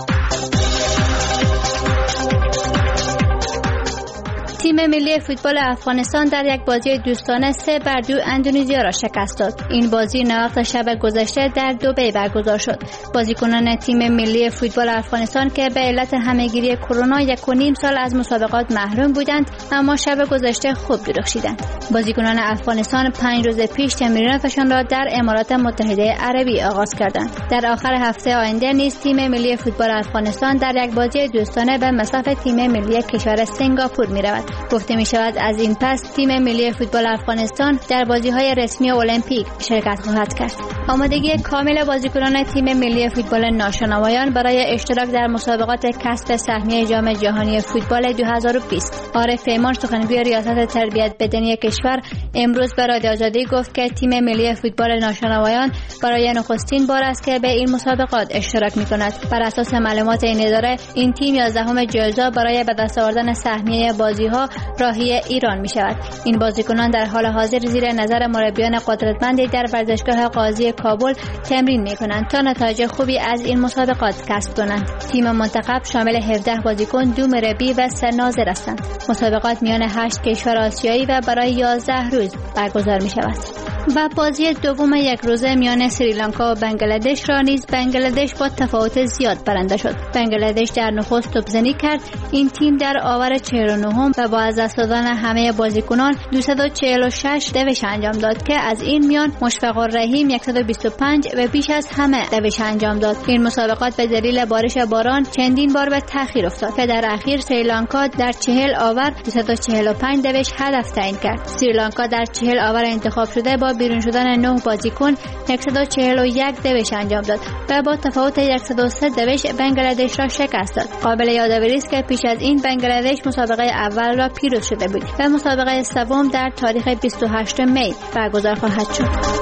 [SPEAKER 13] تیم ملی فوتبال افغانستان در یک بازی دوستانه سه بر دو اندونزیا را شکست داد. این بازی نوبت شب گذشته در دبی برگزار شد. بازیکنان تیم ملی فوتبال افغانستان که به علت همهگیری کرونا یک و نیم سال از مسابقات محروم بودند، اما شب گذشته خوب درخشیدند. بازیکنان افغانستان پنج روز پیش تمریناتشان را در امارات متحده عربی آغاز کردند. در آخر هفته آینده نیز تیم ملی فوتبال افغانستان در یک بازی دوستانه به مصاف تیم ملی کشور سنگاپور می‌رود. گفته می شود از این پس تیم ملی فوتبال افغانستان در بازی‌های رسمی المپیک شرکت خواهد کرد. آمادگی کامل بازیکنان تیم ملی فوتبال ناشنوایان برای اشتراک در مسابقات کسب سهمیه جام جهانی فوتبال دو هزار و بیست. عارف پیمان، سخنگوی ریاست تربیت بدنی کشور، امروز به رادیو آزادی گفت که تیم ملی فوتبال ناشنوایان برای نخستین بار است که به این مسابقات اشتراک می‌کند. بر اساس معلومات این اداره، این تیم یازدهم جایزه برای به دست آوردن سهمیه بازی‌ها راهی ایران می شود. این بازیکنان در حال حاضر زیر نظر مربیان قدرتمندی در ورزشگاه قاضی کابل تمرین می کنند تا نتایج خوبی از این مسابقات کسب کنند. تیم منتخب شامل هفده بازیکن، دو مربی و سه ناظر هستند. مسابقات میان هشت کشور آسیایی و برای یازده روز برگزار می شود. و بازی دوم یک روزه میان سریلانکا و بنگلادش را نیز بنگلادش با تفاوت زیاد برنده شد. بنگلادش در نخست توپزنی کرد. این تیم در آور چهل و نهم و با از دست دادن همه بازیکنان دویست و چهل و شش دوش انجام داد که از این میان مشفق الرحیم صد و بیست و پنج و بیش از همه دوش انجام داد. این مسابقات به دلیل بارش باران چندین بار به تأخیر افتاد که در اخیر سریلانکا در چهل آور دویست و چهل و پنج دوش هدف تعیین کرد. سریلانکا در چهل آور انتخاب شده با بیرون شدن نه بازیکن صد و چهل و یک دوش انجام داد و با تفاوت صد و سه دوش بنگلادش را شکست داد. قابل یادآوری است که پیش از این بنگلادش مسابقه اول را پیروز شده بود و مسابقه سوم در تاریخ بیست و هشتم می برگزار خواهد شد.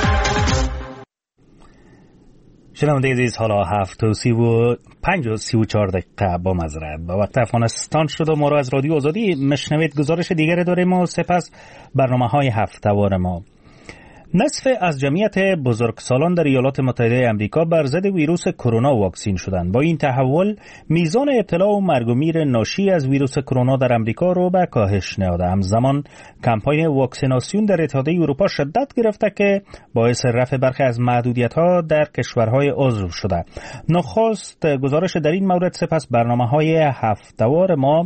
[SPEAKER 1] شنونده عزیز، حالا هفت و سی و پنج و سی و چهار دقیقه با معذرت با وقت افغانستان شد و ما را از رادیو آزادی مشنوید. گزارش دیگر داریم و سپس برنامه های هفته‌وار ما. نصف از جمعیت بزرگسالان در ایالات متحده آمریکا بر ضد ویروس کرونا واکسین شدند. با این تحول میزان ابتلا و مرگ و میر ناشی از ویروس کرونا در آمریکا رو به کاهش نهاده. همزمان کمپاین واکسیناسیون در اتحادیه اروپا شدت گرفته که باعث رفع برخی از محدودیت‌ها در کشورهای عضو شده. نخست گزارش در این مورد سپس برنامه‌های هفته‌وار ما،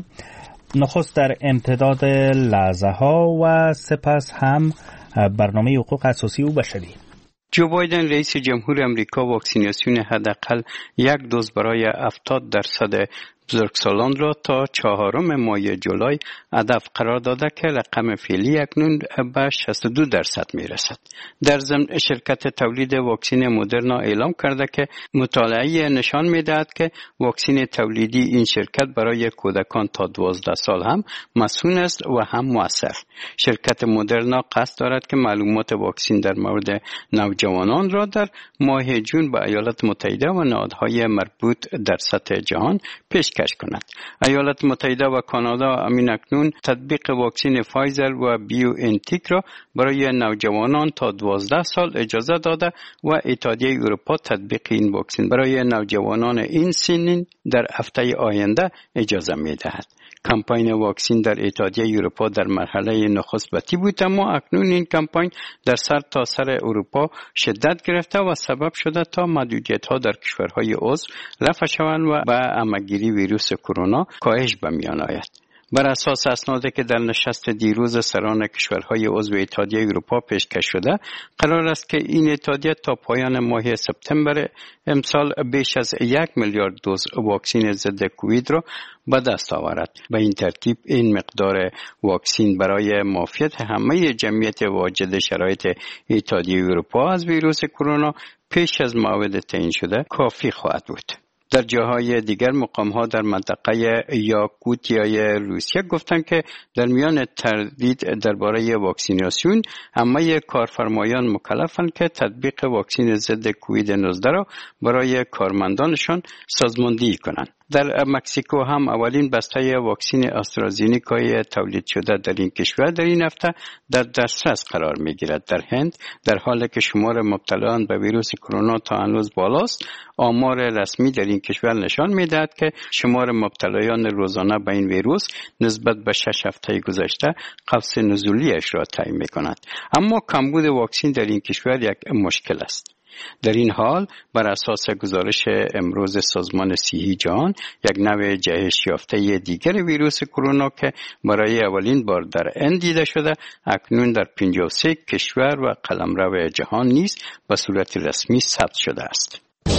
[SPEAKER 1] نخست در امتداد لحظه‌ها و سپس هم برنامه حقوق اساسی و بشری.
[SPEAKER 7] جو بایدن رئیس جمهور امریکا واکسیناسیون حداقل یک دوز برای هفتاد درصد بزرگسالان را تا چهارم ماه جولای هدف قرار داده که رقم فعلی اکنون به شصت و دو درصد می رسد. در ضمن شرکت تولید واکسن مدرنا اعلام کرده که مطالعه نشان می دهد که واکسن تولیدی این شرکت برای کودکان تا دوازده سال هم مسئول است و هم مؤثر. شرکت مدرنا قصد دارد که معلومات واکسن در مورد نوجوانان را در ماه جون به ایالات متحده و نهادهای مربوط در سطح جهان پیش کش کند. ایالات متحده و کانادا امین اکنون تطبیق واکسن فایزر و بیو انتیک را برای نوجوانان تا دوازده سال اجازه داده و اتحادیه اروپا تطبیق این واکسن برای نوجوانان این سنین در هفته آینده اجازه می دهد. کمپاین واکسن در اتحادیه اروپا در مرحله نخستبتی بود، اما اکنون این کمپاین در سر تا سر اروپا شدت گرفته و سبب شده تا محدودیت‌ها در کشورهای عضو رفع شوند و به همه‌گیری ویروس کرونا کاهش به میان آید. بر اساس اسنادی که در نشست دیروز سران کشورهای عضو اتحادیه اروپا پیشکش شده، قرار است که این اتحادیه تا پایان ماه سپتامبر امسال بیش از یک میلیارد دوز واکسن ضد کووید را به دست آورد. به این ترتیب این مقدار واکسن برای معافیت همه جمعیت واجد شرایط اتحادیه اروپا از ویروس کرونا پیش از موعد تعیین شده کافی خواهد بود. در جاهای دیگر مقام‌ها در منطقه یاکوتیای روسیه گفتند که در میان تردید درباره واکسیناسیون، همه کارفرمایان مکلفند که تطبیق واکسن ضد کووید نوزده را برای کارمندانشان سازماندهی کنند. در مکزیکو هم اولین بسته واکسن آسترازینیکای تولید شده در این کشور در این هفته در دسترس قرار می‌گیرد. در هند در حالی که شمار مبتلایان به ویروس کرونا تا هنوز بالاست، آمار رسمی در این کشور نشان می‌دهد که شمار مبتلایان روزانه به این ویروس نسبت به شش هفته گذشته قفز نزولیش را طی می‌کند. اما کمبود واکسن در این کشور یک مشکل است. در این حال بر اساس گزارش امروز سازمان صحی جهان، یک نوع جهش یافته دیگر ویروس کرونا که برای اولین بار در هند دیده شده، اکنون در پنجاه و سه کشور و قلمرو جهان نیز به صورت رسمی ثبت شده است.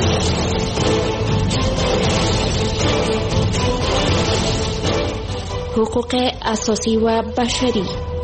[SPEAKER 20] حقوق اساسی و بشری.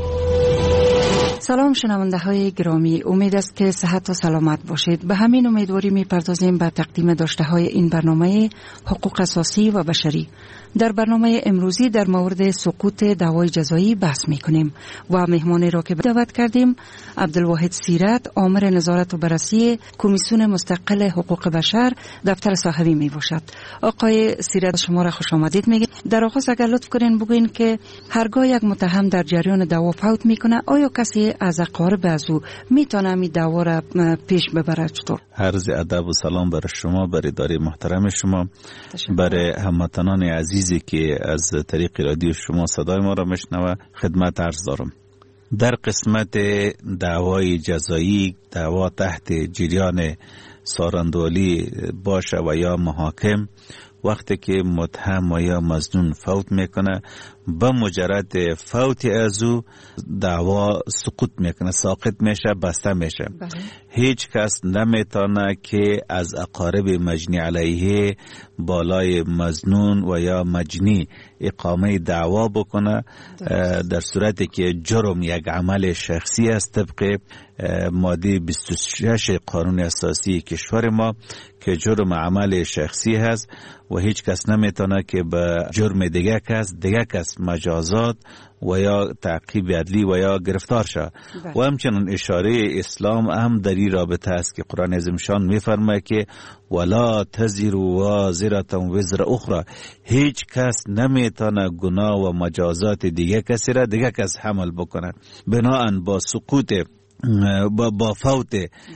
[SPEAKER 20] سلام شنونده های گرامی، امید است که صحت و سلامت باشید. به همین امیدواری می پردازیم به تقدیم داشته های این برنامه حقوق اساسی و بشری. در برنامه امروزی در مورد سقوط دعوای جزایی بحث می کنیم و مهمانی را که دعوت کردیم عبدالواحد سیرت، آمر نظارت و بررسی کمیسیون مستقل حقوق بشر دفتر صاحبی می باشد. آقای سیرت، شما را خوش آمدید میگیم. در آغاز اگر لطف کنین بگوین که هرگاه یک متهم در جریان دعوا فوت میکنه، آیا کسی از اقارب از او میتونه می دعوا را پیش ببره؟ چطور؟
[SPEAKER 8] عرض ادب و سلام برای شما، برای اداره محترم شما، برای هموطنان عزیزی که از طریق رادیو شما صدای ما را میشنوه خدمت عرض دارم. در قسمت دعوای جزایی، دعوا تحت جریان سارندولی باشه و یا محاکم، وقتی که متهم و یا مظنون فوت میکنه، به مجرد فوت از او دعوا سقوط میکنه، ساقط میشه، بسته میشه. بله. هیچ کس نمیتونه که از اقارب مجنی علیه بالای مظنون و یا مجنی اقامه دعوا بکنه، در صورتی که جرم یک عمل شخصی است طبق ماده بیست و شش قانون اساسی کشور ما که جرم عمل شخصی هست و هیچ کس نمیتونه که به جرم دیگه کس دیگه کس مجازات و یا تعقیب عدلی و یا گرفتار شد. و همچنین اشاره اسلام هم در این رابطه است که قرآن عظیم شان میفرماید که ولا تزر وازرة وزر اخرى، هیچ کس نمیتونه گناه و مجازات دیگه کسی را دیگه کس حمل بکنه. بناهن با سقوط با فوت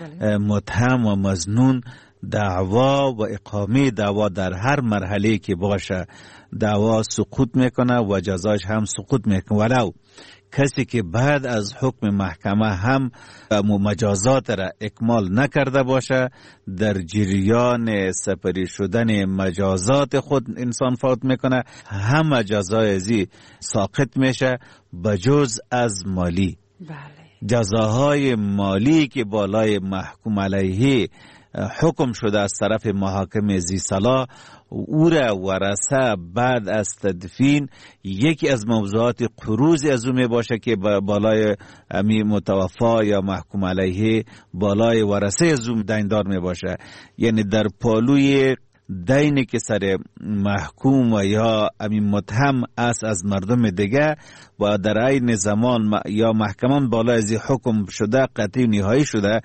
[SPEAKER 8] متهم و مظنون دعوا و اقامه دعوا در هر مرحله که باشه دعوا سقوط میکنه و جزاش هم سقوط میکنه. ولو کسی که بعد از حکم محکمه هم مجازات را اکمال نکرده باشه، در جریان سپری شدن مجازات خود انسان فوت میکنه، همه جزای ازی ساقط میشه بجز از مالی. بله. جزاهای مالی که بالای محکوم علیه حکم شده از طرف محاکم زی صلاح او را ورثه بعد از تدفین یکی از موضوعات قروض از او می باشه که بالای امی متوفا یا محکوم علیه بالای ورثه از او دیندار می باشه. یعنی در پالوی دینی که سر محکوم و یا امین متهم است از مردم دیگه و در این زمان یا محکمان بالا از حکم شده قطعی نهایی شده،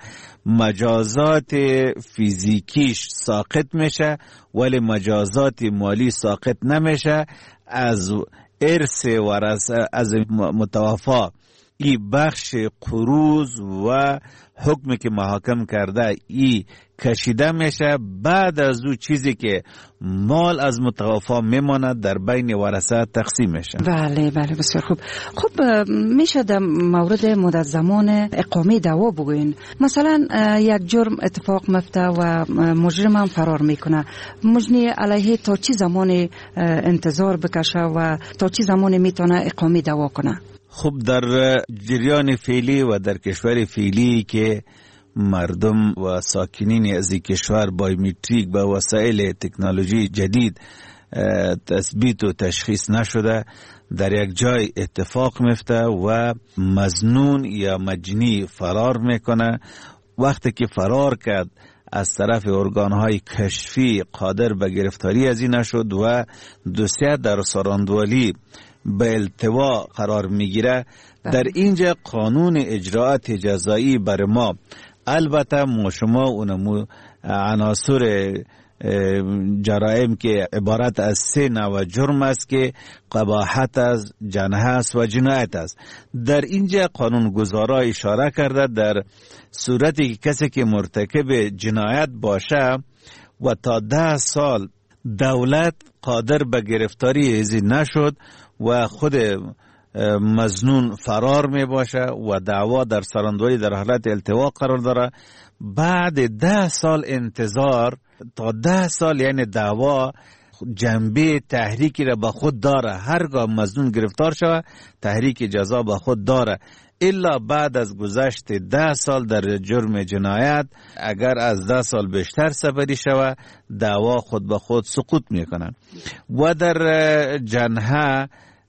[SPEAKER 8] مجازات فیزیکیش ساقط میشه ولی مجازات مالی ساقط نمیشه. از ارث ورثه از متوفا این بخش قروض و حکمی که محاکم کرده ای کشیده میشه. بعد از او چیزی که مال از متوفا میماند در بین ورثه تقسیم میشه.
[SPEAKER 20] بله بله بسیار خوب. خب میشه در مورد مدت زمان اقامه دعوا بگوین؟ مثلا یک جرم اتفاق مفته و مجرم هم فرار میکنه، مجنی علیه تا چی زمان انتظار بکشه و تا چی زمان میتونه اقامه دعوا کنه؟
[SPEAKER 8] خب در جریان فعلی و در کشور فعلی که مردم و ساکنین از کشور بایومتریک با وسایل تکنولوژی جدید تثبیت و تشخیص نشده، در یک جای اتفاق میفته و مظنون یا مجنی فرار میکنه. وقتی که فرار کرد از طرف ارگانهای کشفی قادر به گرفتاری از این نشد و دوسیه در ساراندوالی به التوا قرار میگیره. در اینجا قانون اجراعات جزایی بر ما، البته ما شما اونمو عناصر جرائم که عبارت از سه نوع جرم است که قباحت است، جنایت است و جنایت است. در اینجا قانون گذارا اشاره کرده در صورتی که کسی که مرتکب جنایت باشه و تا ده سال دولت قادر به گرفتاری ازی نشد و خود مظنون فرار می باشه و دعوا در سراندولی در حالت التوا قرار داره، بعد ده سال انتظار تا ده سال یعنی دعوا جنبه تحریکی را به خود داره. هرگاه مظنون گرفتار شود تحریک جزا به خود داره، الا بعد از گذشت ده سال در جرم جنایت اگر از ده سال بیشتر سپری شود دعوا خود به خود سقوط میکنن. و در جنحه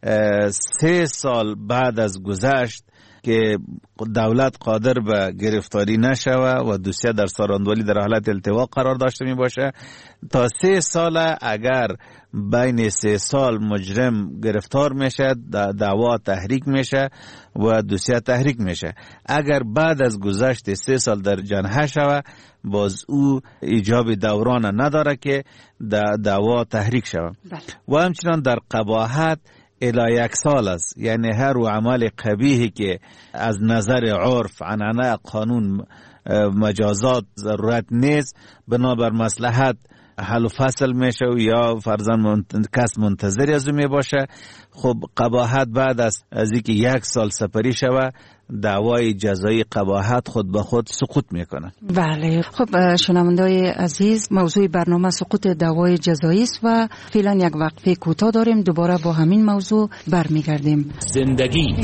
[SPEAKER 8] سه سال بعد از گذشت که دولت قادر به گرفتاری نشوه و دوسیه در ساراندولی در حالت التوا قرار داشته می باشه، تا سه سال اگر بین سه سال مجرم گرفتار میشه دعوا تحریک میشه و دوسیه تحریک میشه. اگر بعد از گذشت سه سال در جنحه شوه باز او ایجاب دوران نداره که دعوا تحریک شوه. و همچنان در قباحت الی یک سال است، یعنی هر و عمل قبیحی که از نظر عرف عنعنه قانون مجازات ضرورت نیست بنابر مصلحت حل و فصل میشه و یا فرضاً منت... کس منتظر از او می باشه. خب قباحت بعد از از اینکه یک سال سپری شوه دعوای جزایی قباحت خود به خود سقوط میکنه.
[SPEAKER 20] بله. خب شنوندای عزیز، موضوع برنامه سقوط دعوای جزایی است و فعلا یک وقفه کوتاه داریم، دوباره با همین موضوع برمیگردیم.
[SPEAKER 15] زندگی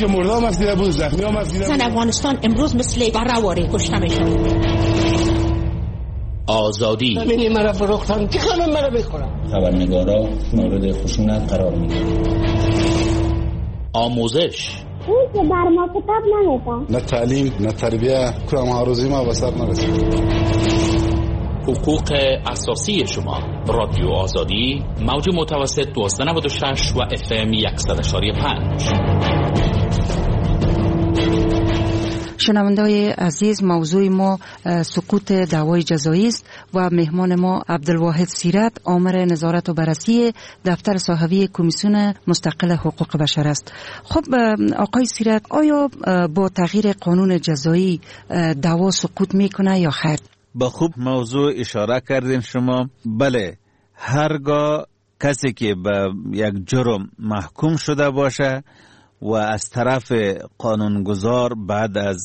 [SPEAKER 3] زن افغانستان امروز مثل بره‌واره کشته میشن.
[SPEAKER 15] آزادی
[SPEAKER 9] ببینی مرا فروختن چه کنم مرا بخورم.
[SPEAKER 5] خبرنگارا مورد خشونت قرار میگیرن.
[SPEAKER 15] آموزش
[SPEAKER 11] اون که بر ما کتاب نمیدن،
[SPEAKER 24] نه تعلیم نه تربیه، کام هاروزی ما بسر نرسید.
[SPEAKER 15] حقوق اساسی شما. رادیو آزادی موج متوسط دویست و نود و شش و اف ام صد و پنج.
[SPEAKER 20] شنونده‌های عزیز، موضوع ما سقوط دعوای جزایی است و مهمان ما عبدالواحد سیرت، آمر نظارت و بررسی دفتر صحوی کمیسیون مستقل حقوق بشر است. خب آقای سیرت، آیا با تغییر قانون جزایی دعوا سقوط میکنه یا خیر؟
[SPEAKER 8] با خوب موضوع اشاره کردین شما. بله، هرگاه کسی که به یک جرم محکوم شده باشه و از طرف قانونگذار بعد از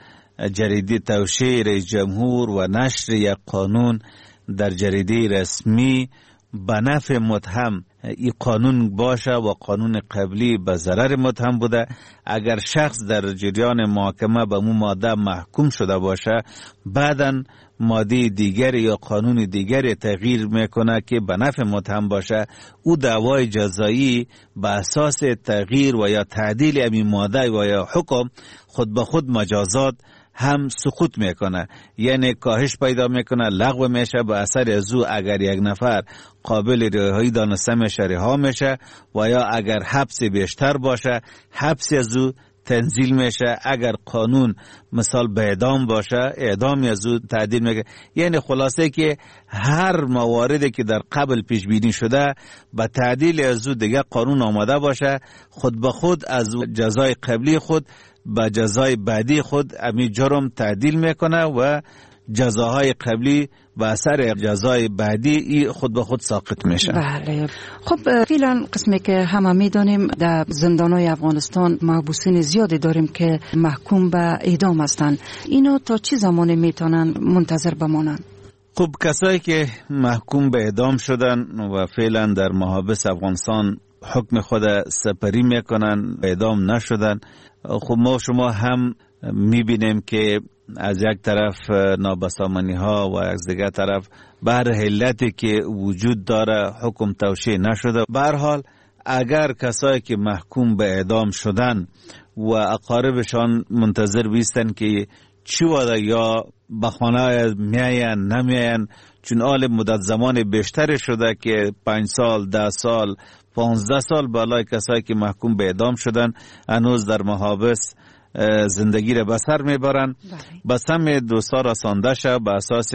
[SPEAKER 8] جریده توشیح رئیس جمهور و نشر یک قانون در جریده رسمی به نفع متهم این قانون باشه و قانون قبلی به ضرر متهم بوده، اگر شخص در جریان محاکمه به مو ماده محکوم شده باشه، بعداً ماده دیگری یا قانون دیگری تغییر میکنه که به نفع متهم باشه، او دعوای جزایی به اساس تغییر و یا تعدیل همین ماده و یا حکم خود به خود مجازات هم سقوط میکنه، یعنی کاهش پیدا میکنه، لغو میشه. به اثر از او اگر یک نفر قابل رهایی دانسته میشه رها میشه و یا اگر حبس بیشتر باشه حبس از او تنزیل میشه. اگر قانون مثال به اعدام باشه اعدامی از او تعدیل میکنه. یعنی خلاصه که هر مواردی که در قبل پیش بینی شده به تعدیل از او دیگه قانون آماده باشه، خود به خود از جزای قبلی خود به جزای بعدی خود امی جرم تعدیل میکنه و جزاهای قبلی به اثر جزای بعدی ای خود به خود ساقط میشه.
[SPEAKER 20] بله. خب فعلا قسمی که همه میدانیم در زندانهای افغانستان محبوسین زیادی داریم که محکوم به اعدام هستند. اینا تا چه زمانی میتونن منتظر بمانند؟
[SPEAKER 8] خب کسایی که محکوم به اعدام شدن و فعلا در محابس افغانستان حکم خود سپری میکنن، اعدام نشدن، خب ما شما هم میبینیم که از یک طرف نابسامانی ها و از دیگر طرف بهر علتی که وجود داره حکم توشیح نشده. به هر حال اگر کسایی که محکوم به اعدام شدن و اقاربشان منتظر بیستن که چی وده یا به خانه میاین نمیاین، چون آل مدت زمان بیشتر شده که پنج سال، ده سال، پانزده سال بالای کسایی که محکوم به اعدام شدن هنوز در محابس زندگی را بسر میبرن. بس هم دوستا رسانده شد به اساس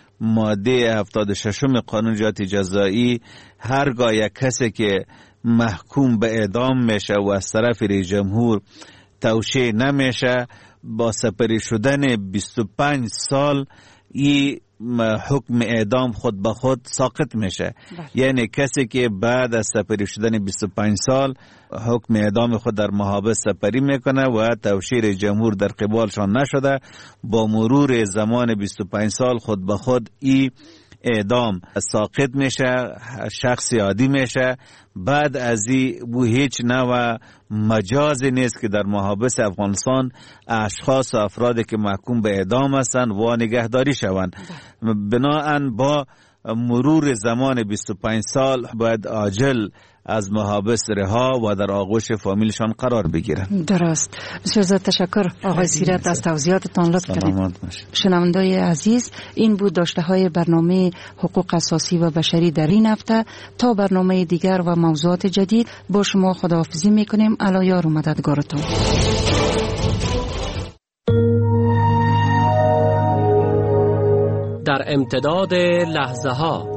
[SPEAKER 8] ماده هفتاد و ششم قانون جنایت جزایی، هرگاه یک کسی که محکوم به اعدام میشه و از طرف رئیس جمهور توشیح نمیشه، با سپری شدن بیست و پنج سال این حکم اعدام خود به خود ساقط میشه. بله. یعنی کسی که بعد از سپری شدن بیست و پنج سال حکم اعدام خود در محابس سپری میکنه و توشیح جمهور در قبالشان نشده، با مرور زمان بیست و پنج سال خود به خود این اعدام ساقط میشه، شخص عادی میشه. بعد از این بو هیچ نوع مجازی نیست که در محابس افغانستان اشخاص و افرادی که محکوم به اعدام هستند و نگهداری شوند. بناهن با مرور زمان بیست و پنج سال باید عاجل از محابس رها و در آغوش فامیلشان قرار بگیرند.
[SPEAKER 20] درست. بسیار زیاد تشکر آقای سیرت از توضیحاتتان، لطف کردید. شنونده‌های عزیز، این بود داشته های برنامه حقوق اساسی و بشری در این هفته. تا برنامه دیگر و موضوعات جدید با شما خداحافظی میکنیم. الا یار و مددگارتون.
[SPEAKER 4] در امتداد لحظه ها،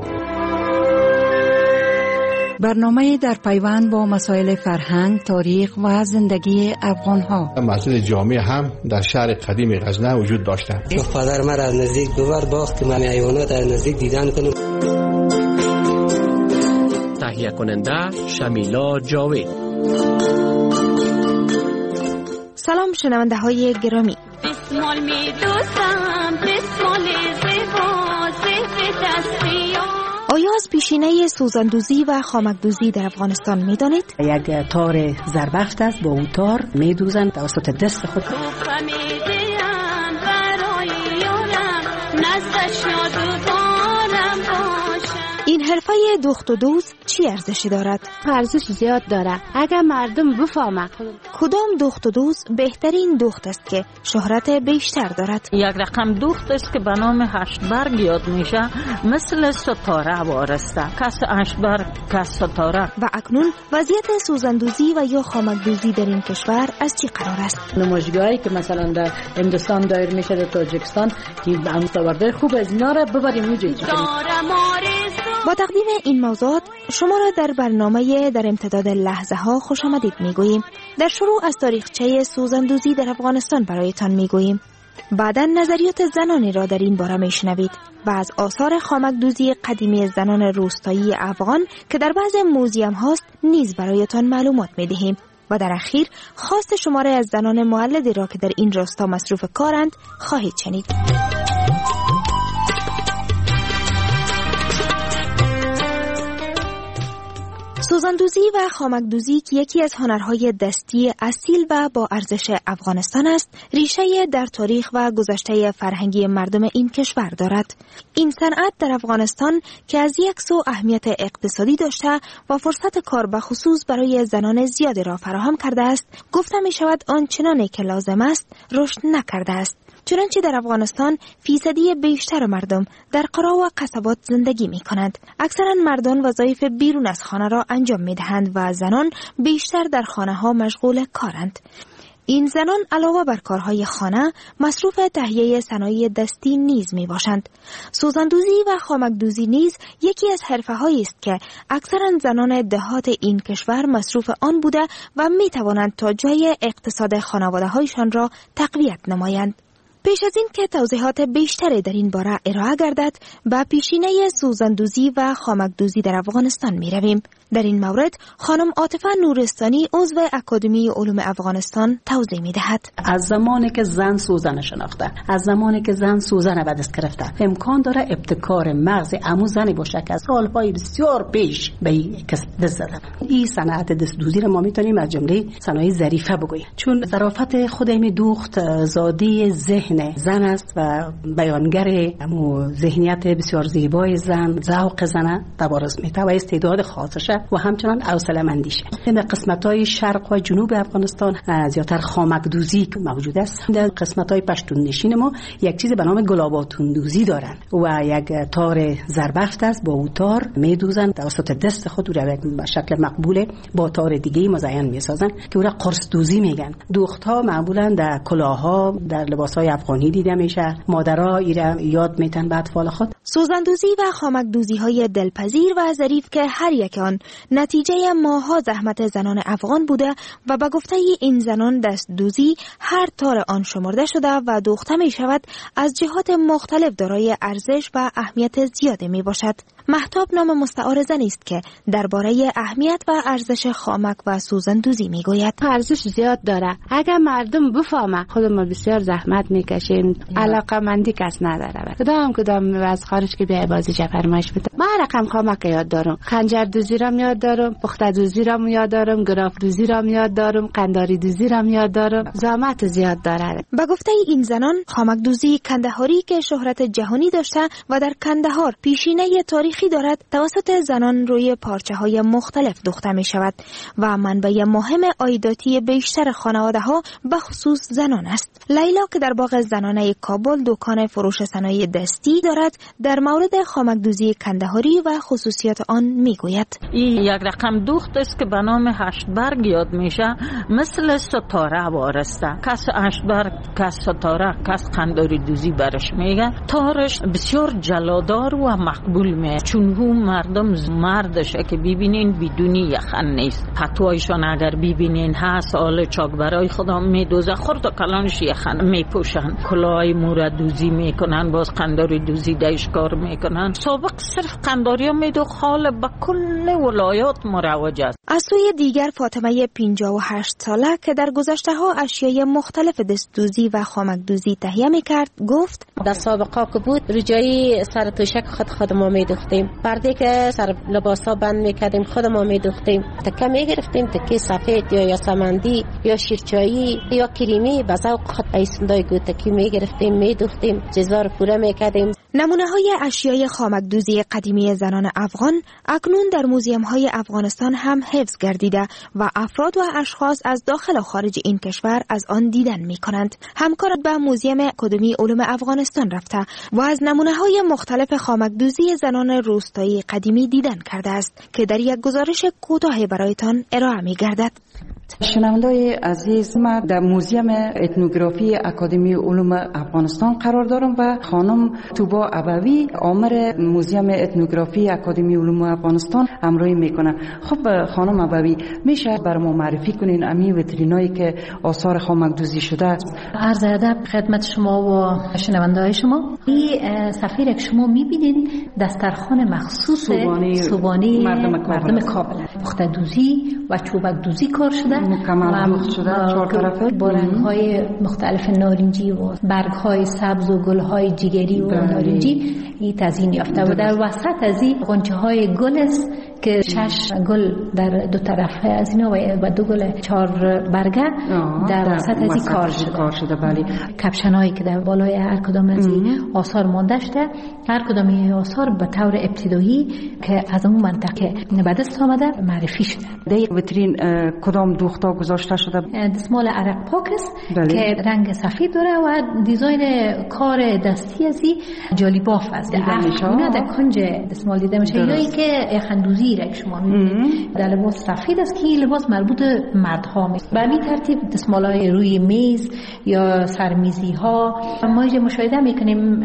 [SPEAKER 20] برنامه در پیوند با مسائل فرهنگ، تاریخ و زندگی افغان‌ها.
[SPEAKER 10] مسجد جامع هم در شهر قدیم غزنه وجود داشته.
[SPEAKER 14] پدر من از نزدیک ببر باخت که من حیوانات از نزدیک دیدن کنم.
[SPEAKER 4] تهیه کننده شمیلا جاوید.
[SPEAKER 16] سلام شنونده های گرامی.
[SPEAKER 25] بسمال می دوستم، بسمال زیبا زیب دستیان.
[SPEAKER 16] آیا از پیشینه سوزندوزی و خامکدوزی در افغانستان می دانید؟
[SPEAKER 26] یک تار زربفت است، با اون تار می دوزند توسط دست خود.
[SPEAKER 16] این حرفه دوخت و دوز چی ارزشی دارد؟
[SPEAKER 12] ارزش زیاد داره اگر مردم بفهمه.
[SPEAKER 16] کدام دوخت و دوز بهترین دوخت است که شهرت بیشتر دارد؟
[SPEAKER 17] یک رقم دوخت است که به نام هشت برگ یاد میشه، مثل ستاره وارسته، کس هشت برگ کس ستاره.
[SPEAKER 16] و اکنون وضعیت سوزندوزی و یا خامکدوزی در این کشور از چی قرار است؟
[SPEAKER 12] نمایشگاهی که مثلا در هندوستان دایر میشه، در تاجیکستان، که متورده خوب از اینا را ببریم اونجا.
[SPEAKER 16] با تقدیم این موضوعات شما را در برنامه در امتداد لحظه ها خوش آمدید میگوییم. در شروع از تاریخچه سوزندوزی در افغانستان برایتان میگوییم. بعدا نظریات زنانی را در این باره میشنوید و از آثار خامکدوزی قدیمی زنان روستایی افغان که در بعض موزیم هاست نیز برایتان معلومات میدهیم. و در اخیر خواست شماره از زنان مولدی را که در این راستا مصروف کارند خواهید شنید. سوزندوزی و خامکدوزی که یکی از هنرهای دستی اصیل و با ارزش افغانستان است، ریشه در تاریخ و گذشته فرهنگی مردم این کشور دارد. این صنعت در افغانستان که از یک سو اهمیت اقتصادی داشته و فرصت کار به خصوص برای زنان زیادی را فراهم کرده است، گفته می شود آنچنانی که لازم است رشد نکرده است. چنانچه در افغانستان فیصدی بیشتر مردم در قرا و قصبات زندگی می کنند. اکثرا مردان وظایف بیرون از خانه را انجام می دهند و زنان بیشتر در خانه ها مشغول کارند. این زنان علاوه بر کارهای خانه مصروف تهیه صنایع دستی نیز می باشند. سوزندوزی و خامکدوزی نیز یکی از حرفه‌هایی است که اکثرا زنان دهات این کشور مصروف آن بوده و می توانند تا جای اقتصاد خانواده هایشان را تقویت نمایند. پیش از این که توضیحات بیشتری در این باره ارائه گردد، به پیشینه سوزندوزی و خامکدوزی در افغانستان می رویم. در این مورد خانم عاطفه نورستانی عضو اکادمی علوم افغانستان توضیح می دهد.
[SPEAKER 26] از زمانی که زن سوزن شناخته، از زمانی که زن سوزن به دست گرفته، امکان داره ابتکار مغز عمو زنی باشه که از سالهای بسیار پیش به این کسب دست زدن. این صنعت دستدوزی رو ما میتونیم از جمله صنایع ظریفه بگوییم، چون ظرافت خود این دوخت زاده ذهن زن است و بیانگر همون ذهنیت بسیار زیبای زن، ذوق زن تبارز میته و استعداد خاصشه و همچنان حوصله مندیشه. در قسمت‌های شرق و جنوب افغانستان زیاتر خامکدوزی موجود است. در قسمت‌های پشتون نشین ما یک چیز به نام گلاباتون دوزی دارن و یک تار زربفت است، با او تار میدوزن توسط دست خود را به شکل مقبوله با تار دیگه مزین میسازن که او را قرص دوزی میگن. دوخت‌ها معمولاً در کلاه‌ها، در لباس‌های افغانی دیده میشه. مادرها ایرا یاد میتن به اطفال خود.
[SPEAKER 16] سوزندوزی و خامکدوزی‌های دلپذیر و ظریف که هر یک آن نتیجه ماها زحمت زنان افغان بوده و به گفته این زنان دستدوزی هر تار آن شمرده شده و دوخته می شود از جهات مختلف دارای ارزش و اهمیت زیاده می باشد. مهتاب نام مستعار زنی است که درباره اهمیت و ارزش خامک و سوزندوزی می گوید.
[SPEAKER 12] ارزش زیاد داره اگر مردم بفهمه. خودمون بسیار زحمت میکشیم، علاقه مندی کس نداره. کدام کدام از خارج که بیای بازی فرمایش بده. من رقم خامک یاد دارم، خنجر دوزی را یاد دارم، پخته دوزی را یاد دارم، گراف دوزی را یاد دارم، قنداری دوزی را یاد دارم. زحمت زیاد داره.
[SPEAKER 16] به گفته این زنان خامکدوزی کندهاری که شهرت جهانی داشته و در کندهار پیشینه تاریخی دارد توسط زنان روی پارچه‌های مختلف دوخته می شود و منبع مهم عایداتی بیشتر خانواده ها به خصوص زنان است. لیلا که در باغ زنانه کابل دکان فروش صنایع دستی دارد در مورد خامکدوزی کندهاری و خصوصیات آن می گوید.
[SPEAKER 17] این یک رقم دوخت است که به نام هشت برگ یاد میشه، مثل ستاره وارسته، کس هشت برگ کس ستاره کس قنداری دوزی برش میگه. تارش بسیار جلادار و مقبول می، چون هم مردم مردشه که ببینین بدونی یخن نیست. پتوایشان اگر ببینین هست آل چاک برای خدا میدوزه، خورد و کلانش یخن میپوشن، کلاهای مورد دوزی میکنن، باز قنداری دوزی دایش کار میکنن. سابق صرف قنداری ها میدو خال با کل ولایات مروج است.
[SPEAKER 16] از سوی دیگر فاطمه پنجاه و هشت ساله که در گذشته ها اشیای مختلف دستدوزی و خامکدوزی تهیه میکرد گفت
[SPEAKER 12] در سابقا که بود رجایی سر توشک خود خود ما میدوختیم، پرده که سر لباسا بند میکردیم خود ما میدوختیم، تکه میگرفتیم، تکه سفید یا یاسمندی یا شیرچایی یا کریمی به ذوق خود ایسندای گوتکی میگرفتیم میدوختیم، جزار پوره میکردیم.
[SPEAKER 16] نمونه های اشیای خامکدوزی قدیمی زنان افغان اکنون در موزیم های افغانستان هم حفظ گردیده و افراد و اشخاص از داخل و خارج این کشور از آن دیدن می کنند. همکارت به موزیم اکادمی علوم افغانستان رفته و از نمونه های مختلف خامکدوزی زنان روستایی قدیمی دیدن کرده است که در یک گزارش کوتاه برایتان ارائه می گردد.
[SPEAKER 20] شنوندای عزیز، ما در موزیم اتنوگرافی اکادمی علوم افغانستان قرار دارم و خانم توبا ابوی عامر موزیم اتنوگرافی اکادمی علوم افغانستان همراهی میکنه. خب خانم ابوی، میشه برای ما معرفی کنین امی ویترینایی که آثار خامکدوزی شده است؟
[SPEAKER 26] عرض ادب خدمت شما و شنوندای شما. این صفحه که شما میبینین دسترخوان مخصوص سوبانی مردم, مردم کابل، پخته دوزی و چوبک دوزی کار شده،
[SPEAKER 20] مکمل دوخت شده چهار طرفه
[SPEAKER 26] با رنگ‌های مختلف نارنجی و برگ‌های سبز و گل‌های جگری و نارنجی این تزیین یافته و در وسط از این غنچه‌های گل است که شش گل در دو طرفه از اینا و دو گل چهار برگه در وسط از این کار شده.
[SPEAKER 20] کار شده بله.
[SPEAKER 26] کپشن‌هایی که در بالای هر کدام از این آثار مانده شده، هر کدام این آثار به طور ابتدایی که از اون منطقه به دست آمده معرفی شده.
[SPEAKER 20] در ویترین کدام دوختا گذاشته شده؟
[SPEAKER 26] دستمال عرق پاک است که رنگ سفید داره و دیزاین کار دستی از این جالیباف است. اینا در کنج دستمال دیده میشه. یایی که خندوزی را شما می‌بینید در لباس سفید است که لباس مربوط مردها میشه. به همین ترتیب دستمال‌های روی میز یا سرمیزی ها ما اینجا مشاهده میکنیم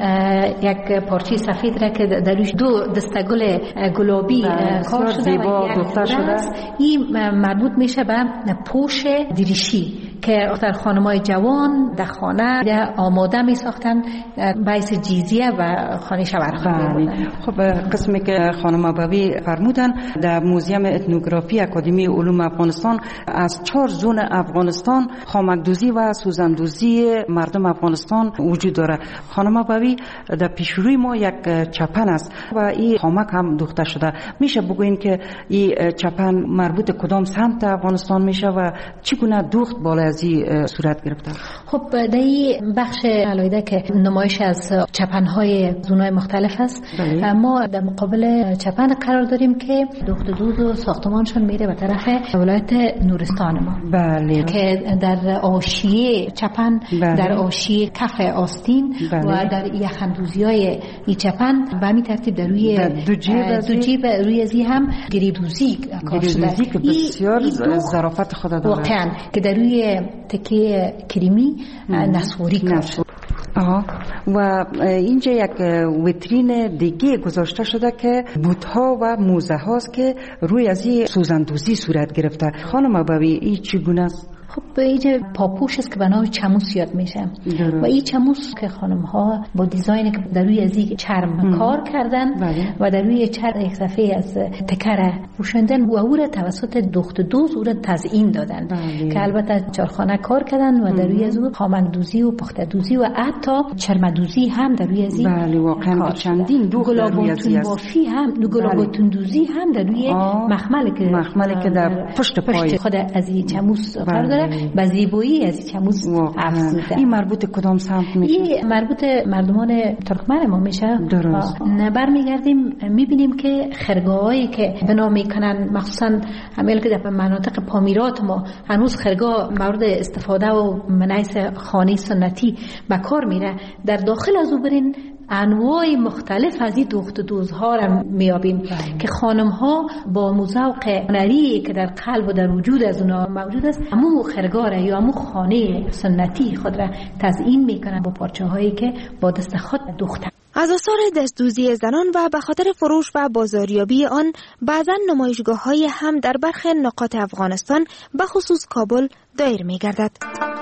[SPEAKER 26] یک پارچه سفید را که در روش دو دستگل گلابی کار شده و یک شده. این مربوط میشه به پوش دریشی که اختر خانمای جوان در خانه در آماده می ساختن باعث جیزیه و خانه شوهرخانه بودن.
[SPEAKER 20] خب قسمی که خانم ابوی فرمودن در موزیم اتنوگرافی اکادمی علوم افغانستان از چهار زون افغانستان خامکدوزی و سوزندوزی مردم افغانستان وجود داره. خانم ابوی در پیشروی ما یک چپن است و این خامک هم دوخته شده. میشه بگوین که این چپن مربوط کدام سمت افغانستان میشه و چگونه دوخت بالا از این صورت گرفته؟
[SPEAKER 26] خب در این بخش علایده که نمایش از چپن‌های زونای مختلف است، بله. ما در مقابل چپن قرار داریم که دوخت دوز و ساختمانشون میره به طرف ولایت نورستان ما،
[SPEAKER 20] بله.
[SPEAKER 26] که در آشیه چپن، بله. در آشیه کف آستین، بله. و در یخندوزی‌های این چپن به همین ترتیب در روی
[SPEAKER 20] دو جیب,
[SPEAKER 26] دو جیب روی ازی هم گریبدوزی کار شده
[SPEAKER 20] که بسیار ظرافت خود داره
[SPEAKER 26] واقعا، که در روی تکه کریمی نسواری کار شده.
[SPEAKER 20] آها. و اینجا یک ویترین دیگه گذاشته شده که بوت‌ها و موزه هاست که روی از این سوزندوزی صورت گرفته. خانم ابوی این چگونه است؟
[SPEAKER 26] خب اینجا پاپوش است که به نام چموس یاد میشه و این چموس که خانم ها با دیزاینی که در روی از این چرم ام. کار کردن، بله. و در روی چرم یک صفحه از تکره پوشندن و او را توسط دوخت دوز او را تزیین دادن، بله. که البته چارخانه کار کردن و در روی از او خامکدوزی و پخته دوزی و حتی چرمدوزی هم در روی از این،
[SPEAKER 20] بله. واقعا چندین دوخت در روی از این
[SPEAKER 26] بافی هم گلابوتون دوزی هم در روی مخمل که
[SPEAKER 20] مخملی که در پشت پای
[SPEAKER 26] خود از این چموس قرار داره و زیبایی از چموس افزوده.
[SPEAKER 20] این مربوط کدام سمت میشه؟
[SPEAKER 26] این مربوط مردمان ترکمن ما میشه.
[SPEAKER 20] درست.
[SPEAKER 26] برمیگردیم میبینیم که خرگاهایی که بنا میکنن، مخصوصا همین که در مناطق پامیرات ما هنوز خرگاه مورد استفاده و منعیس خانه سنتی به کار میره، در داخل از او برین انواع مختلف از این دوخت دوزها را میابیم که خانم ها با موزوق هنری که در قلب و در وجود از اونا موجود است، همو خرگاه یا همو خانه سنتی خود را تزیین میکنن با پارچه هایی که با دست خود دوختن.
[SPEAKER 16] از آثار دستدوزی زنان و به خاطر فروش و بازاریابی آن بعضا نمایشگاه های هم در برخی نقاط افغانستان به خصوص کابل دایر میگردد.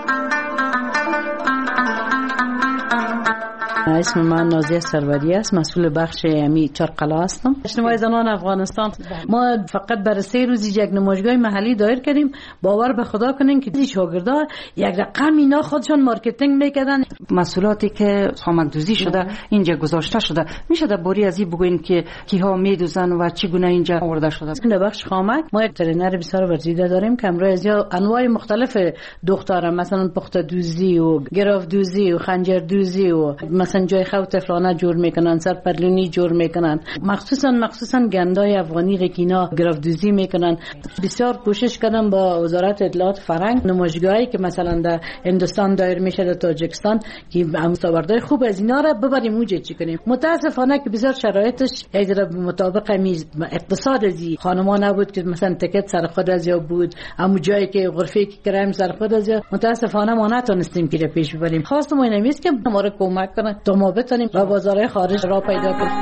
[SPEAKER 2] اسم من نازیه سروری است، مسئول بخش امی چرقلا هستم. اجتماع زنان افغانستان ما فقط برای سه روز یک نمایشگاه محلی دایر کردیم. باور به خدا کنین که شاگردان یک رقم اینا خودشون مارکتینگ میکردن.
[SPEAKER 20] مسئولاتی که خامکدوزی شده اینجا گذاشته شده، میشه در باری از این بگوین که کیها میدوزن و چگونه اینجا آورده شده؟
[SPEAKER 2] در بخش خامک ما یک ترینر بسیار ورزیده داریم که امروز انواع مختلف دختران، مثلا پخته دوزی و گراف دوزی و خنجر دوزی و مثلا مثلا جای خو تفلانه جور میکنن، سرپرلونی جور میکنن، مخصوصا مخصوصا گندای افغانی رکینا گرافدوزی میکنن. بسیار کوشش کردم با وزارت اطلاعات فرهنگ نمایشگاهی که مثلا در هندوستان دایر میشه، در تاجیکستان، که مستوردهای خوب از اینا را ببریم اونجا چی کنیم. متاسفانه که بسیار شرایطش ایدر مطابق اقتصاد ازی خانما نبود که مثلا تکت سر خود از یا بود، اما جایی که غرفه که کرایم سر خود از یا متاسفانه ما نتونستیم که پیش ببریم. خواستم این است که ما را کمک کنن تا ما بتونیم و بازارهای خارج را پیدا کنیم.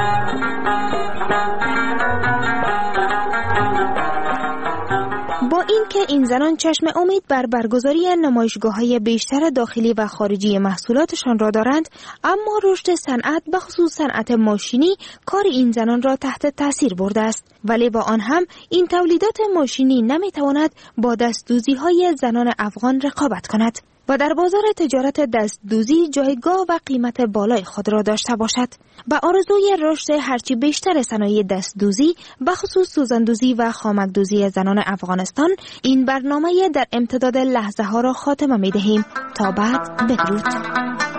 [SPEAKER 16] با این که این زنان چشم امید بر برگزاری نمایشگاه‌های بیشتر داخلی و خارجی محصولاتشان را دارند، اما رشد صنعت به خصوص صنعت ماشینی کار این زنان را تحت تاثیر برده است. ولی با آن هم این تولیدات ماشینی نمیتواند با دستدوزی‌های زنان افغان رقابت کند و در بازار تجارت دستدوزی جایگاه و قیمت بالای خود را داشته باشد. با آرزوی رشد هرچی بیشتر صنایع دستدوزی به خصوص سوزندوزی و خامکدوزی زنان افغانستان، این برنامه در امتداد لحظه ها را خاتمه می دهیم. تا بعد، بدرود.